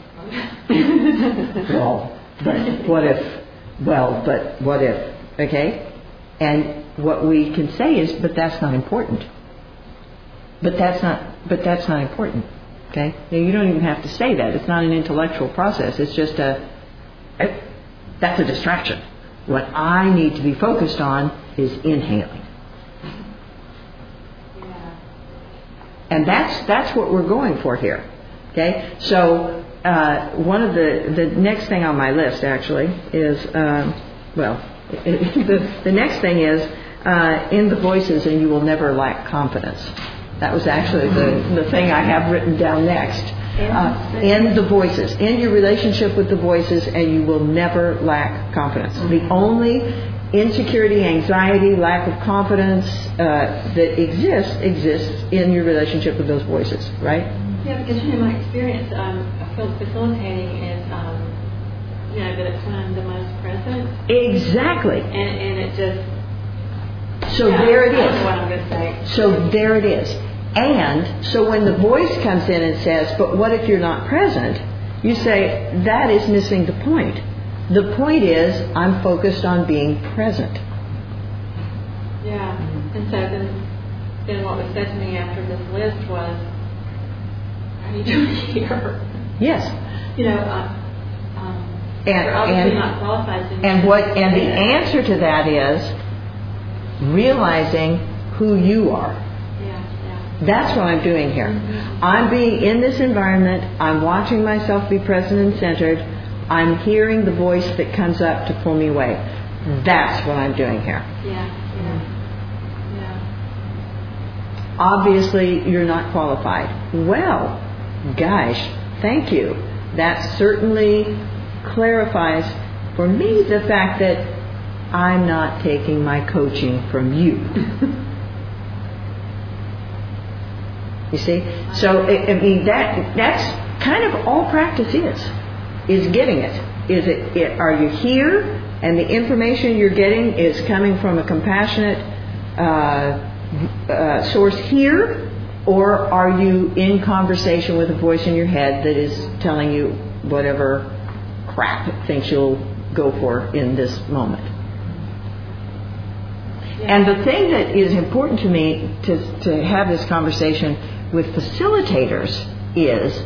well, but what if? Well, but what if? Okay? And what we can say is, but that's not important. But that's not, but that's not important. Okay? Now, you don't even have to say that. It's not an intellectual process. It's just a, that's a distraction. What I need to be focused on is inhaling. And that's that's what we're going for here. Okay? So uh, one of the, the next thing on my list actually is, um, well, the, the next thing is uh, in the voices and you will never lack confidence. That was actually the, the thing I have written down next. Uh, in the voices, in your relationship with the voices, and you will never lack confidence. The only insecurity, anxiety, lack of confidence uh, that exists, exists in your relationship with those voices, right? Yeah, because in my experience, um, I feel facilitating is, um, you know, that it's when I'm the most present. Exactly. And, and it just... So yeah, there it is. I don't know what I'm going to say. So there it is. And so when the voice comes in and says, but what if you're not present? You say, that is missing the point. The point is, I'm focused on being present. Yeah. And so then, then what was said to me after this list was, how are you doing here? Yes. You know, uh, um, And, You're obviously and, not qualified to and what and the answer to that is realizing who you are. Yeah, yeah. That's what I'm doing here. Mm-hmm. I'm being in this environment. I'm watching myself be present and centered. I'm hearing the voice that comes up to pull me away. That's what I'm doing here. Yeah, yeah. Yeah. Obviously, you're not qualified. Well, gosh, thank you. That certainly clarifies for me the fact that I'm not taking my coaching from you. You see? So, I I mean, that that's kind of all practice is, is getting it. Is it, it are you here and the information you're getting is coming from a compassionate uh, uh, source here, or are you in conversation with a voice in your head that is telling you whatever crap it thinks you'll go for in this moment? Yeah. And the thing that is important to me to, to have this conversation with facilitators is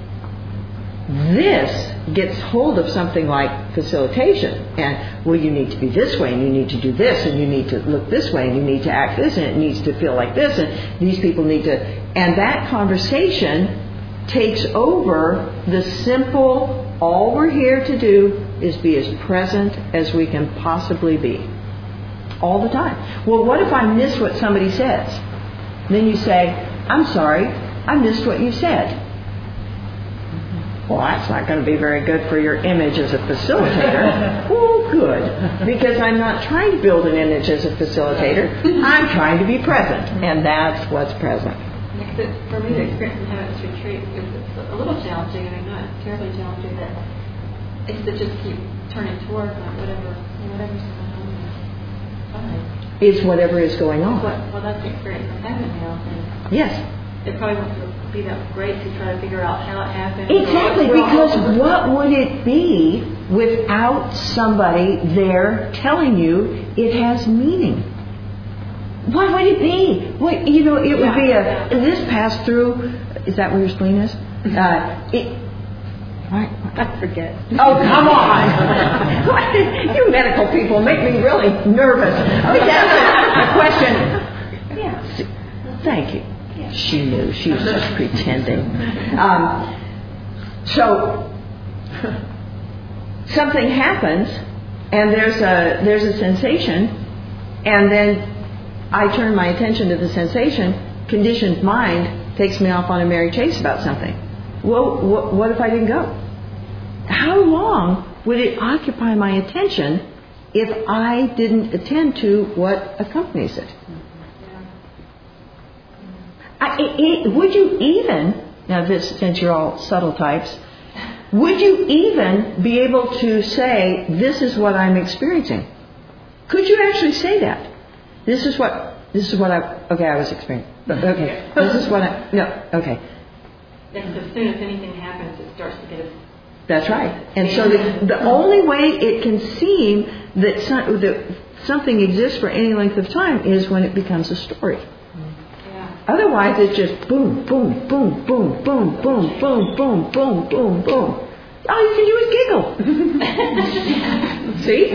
this gets hold of something like facilitation. And, well, you need to be this way, and you need to do this, and you need to look this way, and you need to act this, and it needs to feel like this, and these people need to... And that conversation takes over the simple, all we're here to do is be as present as we can possibly be. All the time. Well, what if I miss what somebody says? Then you say, I'm sorry, I missed what you said. Well, that's not going to be very good for your image as a facilitator. Well, good. Because I'm not trying to build an image as a facilitator. I'm trying to be present. And that's what's present. For me, the experience of having this retreat is a little challenging. I mean, not terribly challenging. That it's to just keep turning toward that whatever, whatever's going on. Fine. Is whatever is going on. Well, well, that's the experience I'm having now. And yes. It probably won't be that great to try to figure out how it happened. Exactly, because what would it be without somebody there telling you it has meaning? What would it be? What, you know, it would yeah, be a, yeah. this passed through, is that where your spleen is? Uh, it, what? I forget. Oh, come on. You medical people make me really nervous. I mean, that's a question. Yeah. Thank you. She knew. She was just pretending. Um, so something happens, and there's a there's a sensation, and then I turn my attention to the sensation. Conditioned mind takes me off on a merry chase about something. Well, wh- what if I didn't go? How long would it occupy my attention if I didn't attend to what accompanies it? I, it, it, would you even, now this, since you're all subtle types, would you even be able to say, this is what I'm experiencing? Could you actually say that? This is what, this is what I, okay, I was experiencing. Okay, this is what I, no, okay. And as soon as anything happens, it starts to get a... That's right. And so the, the only way it can seem that, some, that something exists for any length of time is when it becomes a story. Otherwise, it's just boom, boom, boom, boom, boom, boom, boom, boom, boom, boom, boom. All you can do is giggle. See?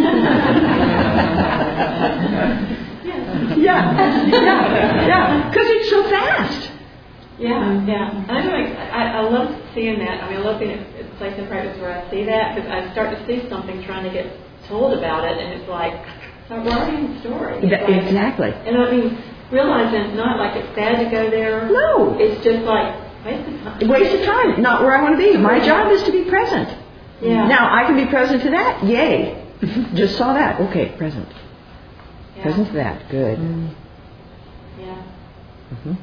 yeah, yeah, yeah. Because it's so fast. Yeah, yeah. I, know, I, I love seeing that. I mean, I love being at place and practice where I see that, because I start to see something trying to get told about it, and it's like, so we're already in the story. That, like, exactly. And I mean, realizing it's not like it's bad to go there. No. It's just like, waste of time. Waste of time. Not where I want to be. My job is to be present. Yeah. Now, I can be present to that. Yay. Just saw that. Okay, present. Yeah. Present to that. Good. Mm. Yeah. Mm-hmm.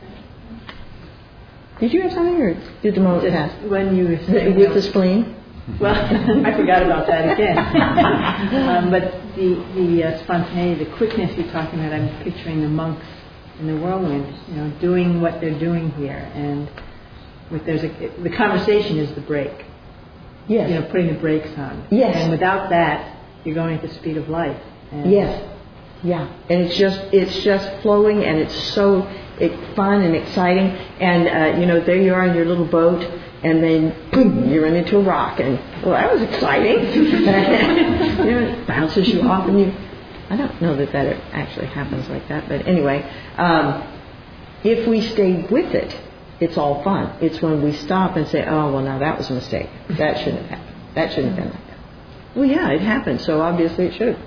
Did you have something, or did the moment pass? When you were saying with the spleen? Well, I forgot about that again. um, but the the uh, spontaneity, the quickness you're talking about, I'm picturing the monks in the whirlwind, you know, doing what they're doing here, and with there's a the conversation is the brake. Yes. You know, putting the brakes on. Yes. And without that, you're going at the speed of light. And yes. Yeah. And it's just it's just flowing, and it's so it, fun and exciting, and uh, you know, there you are in your little boat. and then boom, you run into a rock, and well, that was exciting. You know, it bounces you off, and you. I don't know that that actually happens like that, but anyway, um, if we stay with it, it's all fun. It's when we stop and say, "Oh, well, now that was a mistake. That shouldn't have happened. That shouldn't have been like that." Well, yeah, it happened, so obviously it should.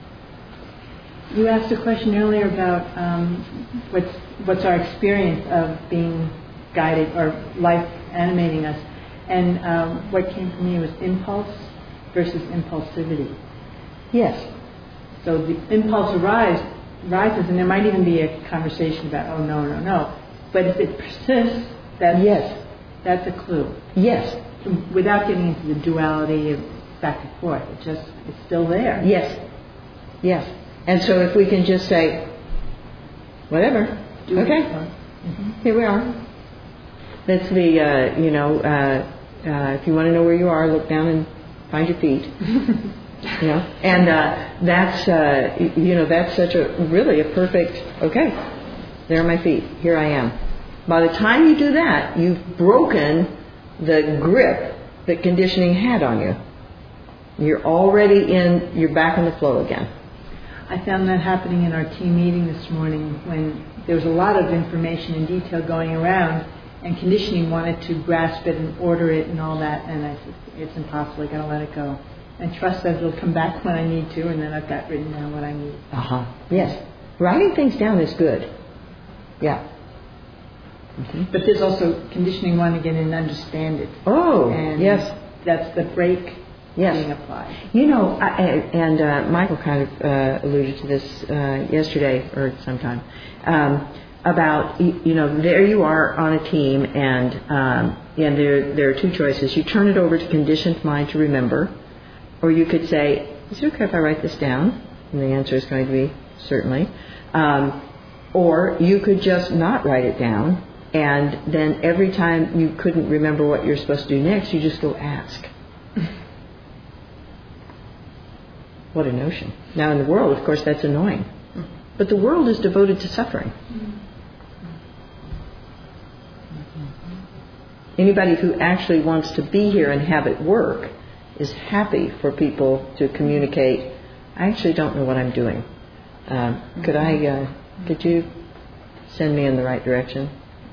You asked a question earlier about um, what's what's our experience of being guided or life animating us, and um, what came to me was impulse versus impulsivity. Yes. So the impulse arise, rises, and there might even be a conversation about, oh no, no, no. But if it persists, that's yes, that's a clue. Yes. Without getting into the duality of back and forth, it just it's still there. Yes. Yes. And so if we can just say, whatever, Do okay, mm-hmm. Here we are. That's the, uh, you know, uh, uh, if you want to know where you are, look down and find your feet. You know, and uh, that's, uh, you know, that's such a, really a perfect, okay, there are my feet, here I am. By the time you do that, you've broken the grip that conditioning had on you. You're already in, you're back in the flow again. I found that happening in our team meeting this morning when there was a lot of information and detail going around, and conditioning wanted to grasp it and order it and all that, and I said, it's impossible, I gotta let it go. And trust that it'll come back when I need to, and then I've got written down what I need. Uh-huh. Yes. Writing things down is good. Yeah. Mm-hmm. But there's also conditioning wanting to get in and understand it. Oh, and yes. That's the break yes. being applied. You know, I, and uh, Michael kind of uh, alluded to this uh, yesterday or sometime, um, about, you know, there you are on a team, and um, and there there are two choices. You turn it over to conditioned mind to remember, or you could say, is it okay if I write this down? And the answer is going to be certainly. Um, or you could just not write it down, and then every time you couldn't remember what you're supposed to do next, you just go ask. What a notion. Now in the world, of course, that's annoying. But the world is devoted to suffering. Anybody who actually wants to be here and have it work is happy for people to communicate, I actually don't know what I'm doing. Um, could I, uh, could you send me in the right direction?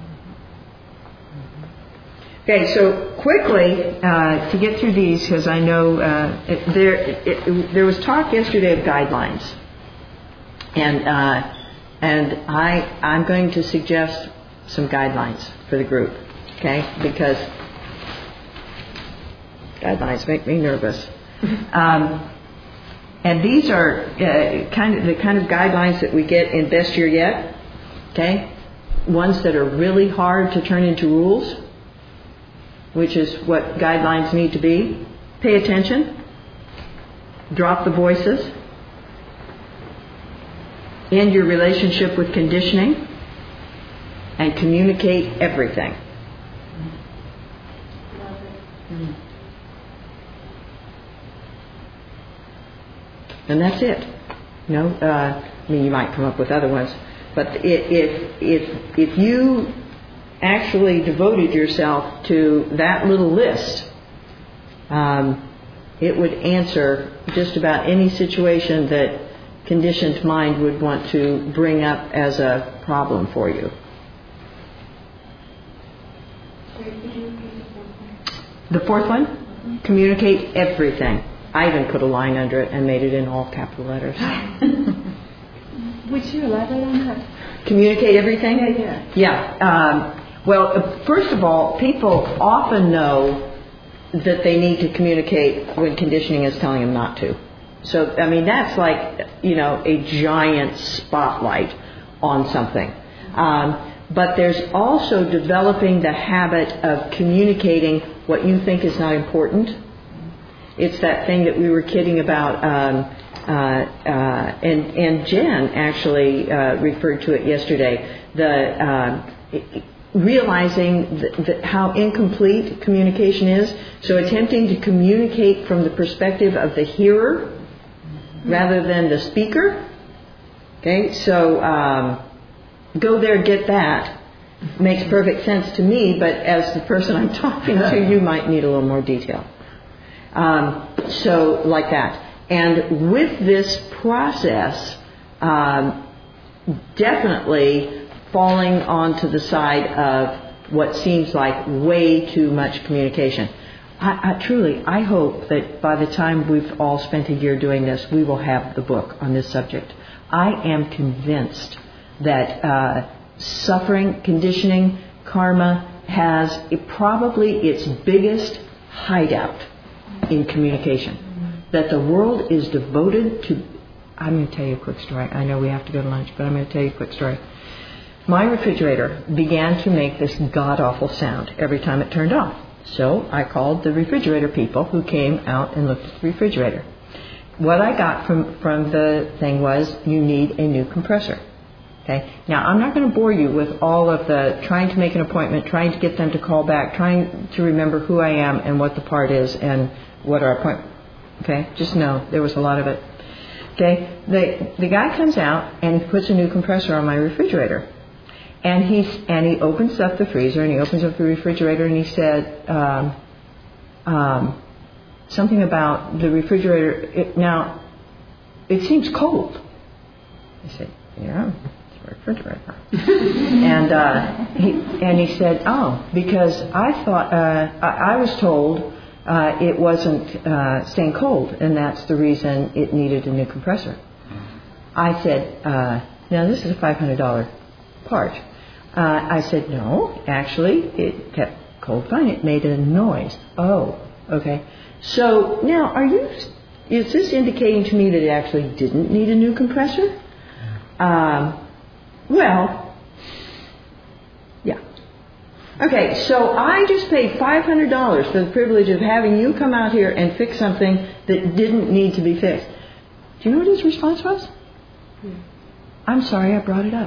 Okay, so quickly, uh, to get through these, because I know uh, it, there it, it, there was talk yesterday of guidelines. And uh, and I, I'm going to suggest some guidelines for the group, okay? Because guidelines make me nervous. Um, and these are uh, kind of the kind of guidelines that we get in Best Year Yet, okay? Ones that are really hard to turn into rules, which is what guidelines need to be. Pay attention. Drop the voices. End your relationship with conditioning. And communicate everything. And that's it. You know, uh, I mean, you might come up with other ones, but if if if you actually devoted yourself to that little list, um, it would answer just about any situation that conditioned mind would want to bring up as a problem for you. The fourth one, communicate everything. I even put a line under it and made it in all capital letters. Would you elaborate on that? Communicate everything? Yeah, yeah. Yeah. Um, well, first of all, people often know that they need to communicate when conditioning is telling them not to. So, I mean, that's like, you know, a giant spotlight on something. Um, but there's also developing the habit of communicating what you think is not important. It's that thing that we were kidding about, um, uh, uh, and, and Jen actually uh, referred to it yesterday, the uh, realizing th- th- how incomplete communication is. So attempting to communicate from the perspective of the hearer rather than the speaker. Okay, so um, go there, get that, makes perfect sense to me, but as the person I'm talking to, you might need a little more detail. Um, so, like that. And with this process, um, definitely falling onto the side of what seems like way too much communication. I, I truly, I hope that by the time we've all spent a year doing this, we will have the book on this subject. I am convinced that uh, suffering, conditioning, karma has it, probably its biggest hideout in communication. That the world is devoted to... I'm going to tell you a quick story. I know we have to go to lunch, but I'm going to tell you a quick story. My refrigerator began to make this god-awful sound every time it turned off. So I called the refrigerator people who came out and looked at the refrigerator. What I got from, from the thing was, you need a new compressor. Okay. Now, I'm not going to bore you with all of the trying to make an appointment, trying to get them to call back, trying to remember who I am and what the part is and what our appointment. Okay. Just know there was a lot of it. Okay. The the guy comes out and he puts a new compressor on my refrigerator, and he's and he opens up the freezer and he opens up the refrigerator and he said um, um, something about the refrigerator. It, now, it seems cold. I said, yeah. Refrigerator. and uh, he and he said, "Oh, because I thought uh, I, I was told uh, it wasn't uh, staying cold, and that's the reason it needed a new compressor." I said, uh, "Now this is a five hundred dollar part." Uh, I said, "No, actually, it kept cold fine. It made a noise." Oh, okay. So now, are you? Is this indicating to me that it actually didn't need a new compressor? Um, Well, yeah. Okay, so I just paid five hundred dollars for the privilege of having you come out here and fix something that didn't need to be fixed. Do you know what his response was? Hmm. I'm sorry I brought it up.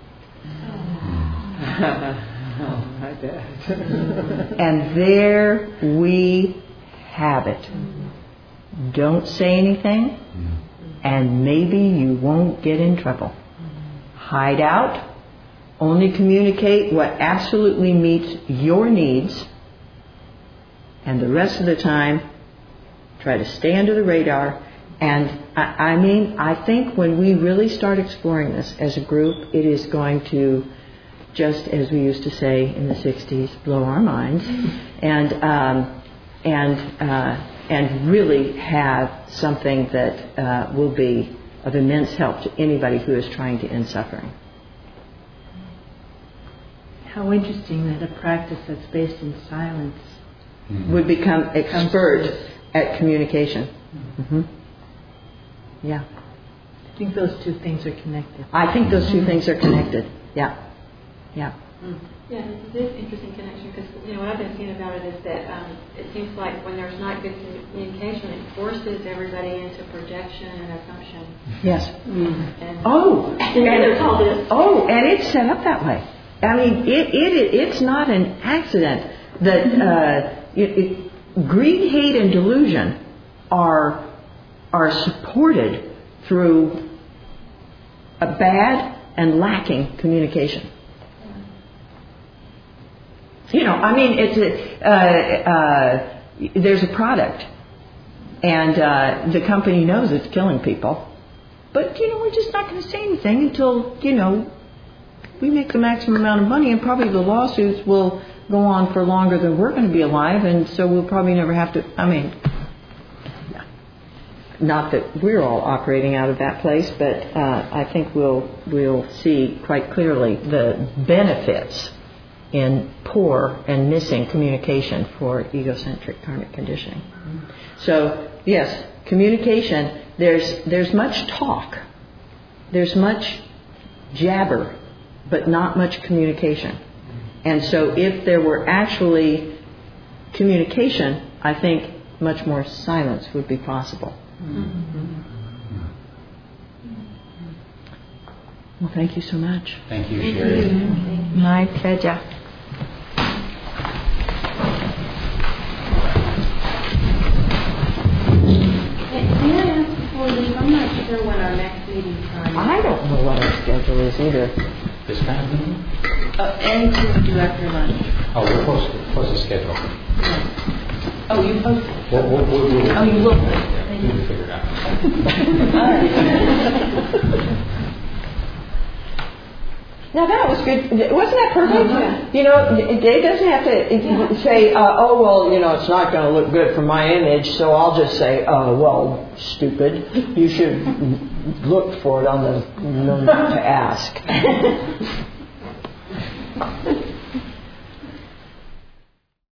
Oh, my dad. And there we have it. Don't say anything, and maybe you won't get in trouble. Hide out, only communicate what absolutely meets your needs, and the rest of the time, try to stay under the radar. And I, I mean, I think when we really start exploring this as a group, it is going to, just as we used to say in the sixties, blow our minds, and um, and uh, and really have something that uh, will be of immense help to anybody who is trying to end suffering. How interesting that a practice that's based in silence mm-hmm. would become expert at communication. Mm-hmm. Yeah. I think those two things are connected. I think those two things are connected. Yeah. Yeah. Mm. Yeah, this is an interesting connection because, you know, what I've been seeing about it is that um, it seems like when there's not good communication, it forces everybody into projection and assumption. Yes. Mm. And oh, and, all this. oh, and it's set up that way. I mean, it, it it's not an accident that uh, it, it, greed, hate, and delusion are are supported through a bad and lacking communication. You know, I mean, it's a, uh, uh, there's a product, and uh, the company knows it's killing people, but you know, we're just not going to say anything until you know we make the maximum amount of money, and probably the lawsuits will go on for longer than we're going to be alive, and so we'll probably never have to. I mean, not that we're all operating out of that place, but uh, I think we'll we'll see quite clearly the benefits in poor and missing communication for egocentric karmic conditioning. Mm-hmm. So, yes, communication, there's there's much talk. There's much jabber, but not much communication. And so if there were actually communication, I think much more silence would be possible. Mm-hmm. Well, thank you so much. Thank you, Sherry. My pleasure. May I ask before we leave? I'm not sure when our next meeting time is. I don't know what our schedule is either. This kind of meeting? Uh, anything to do after lunch. Oh, we're supposed to, supposed to schedule. Oh, you posted. We'll, we'll, we'll, we'll, Oh, you will. We'll figure it out. All right. Now that was good. Wasn't that perfect? Yeah. You know, Dave doesn't have to say, uh, oh, well, you know, it's not going to look good for my image, so I'll just say, oh, well, stupid. You should look for it on the, to ask.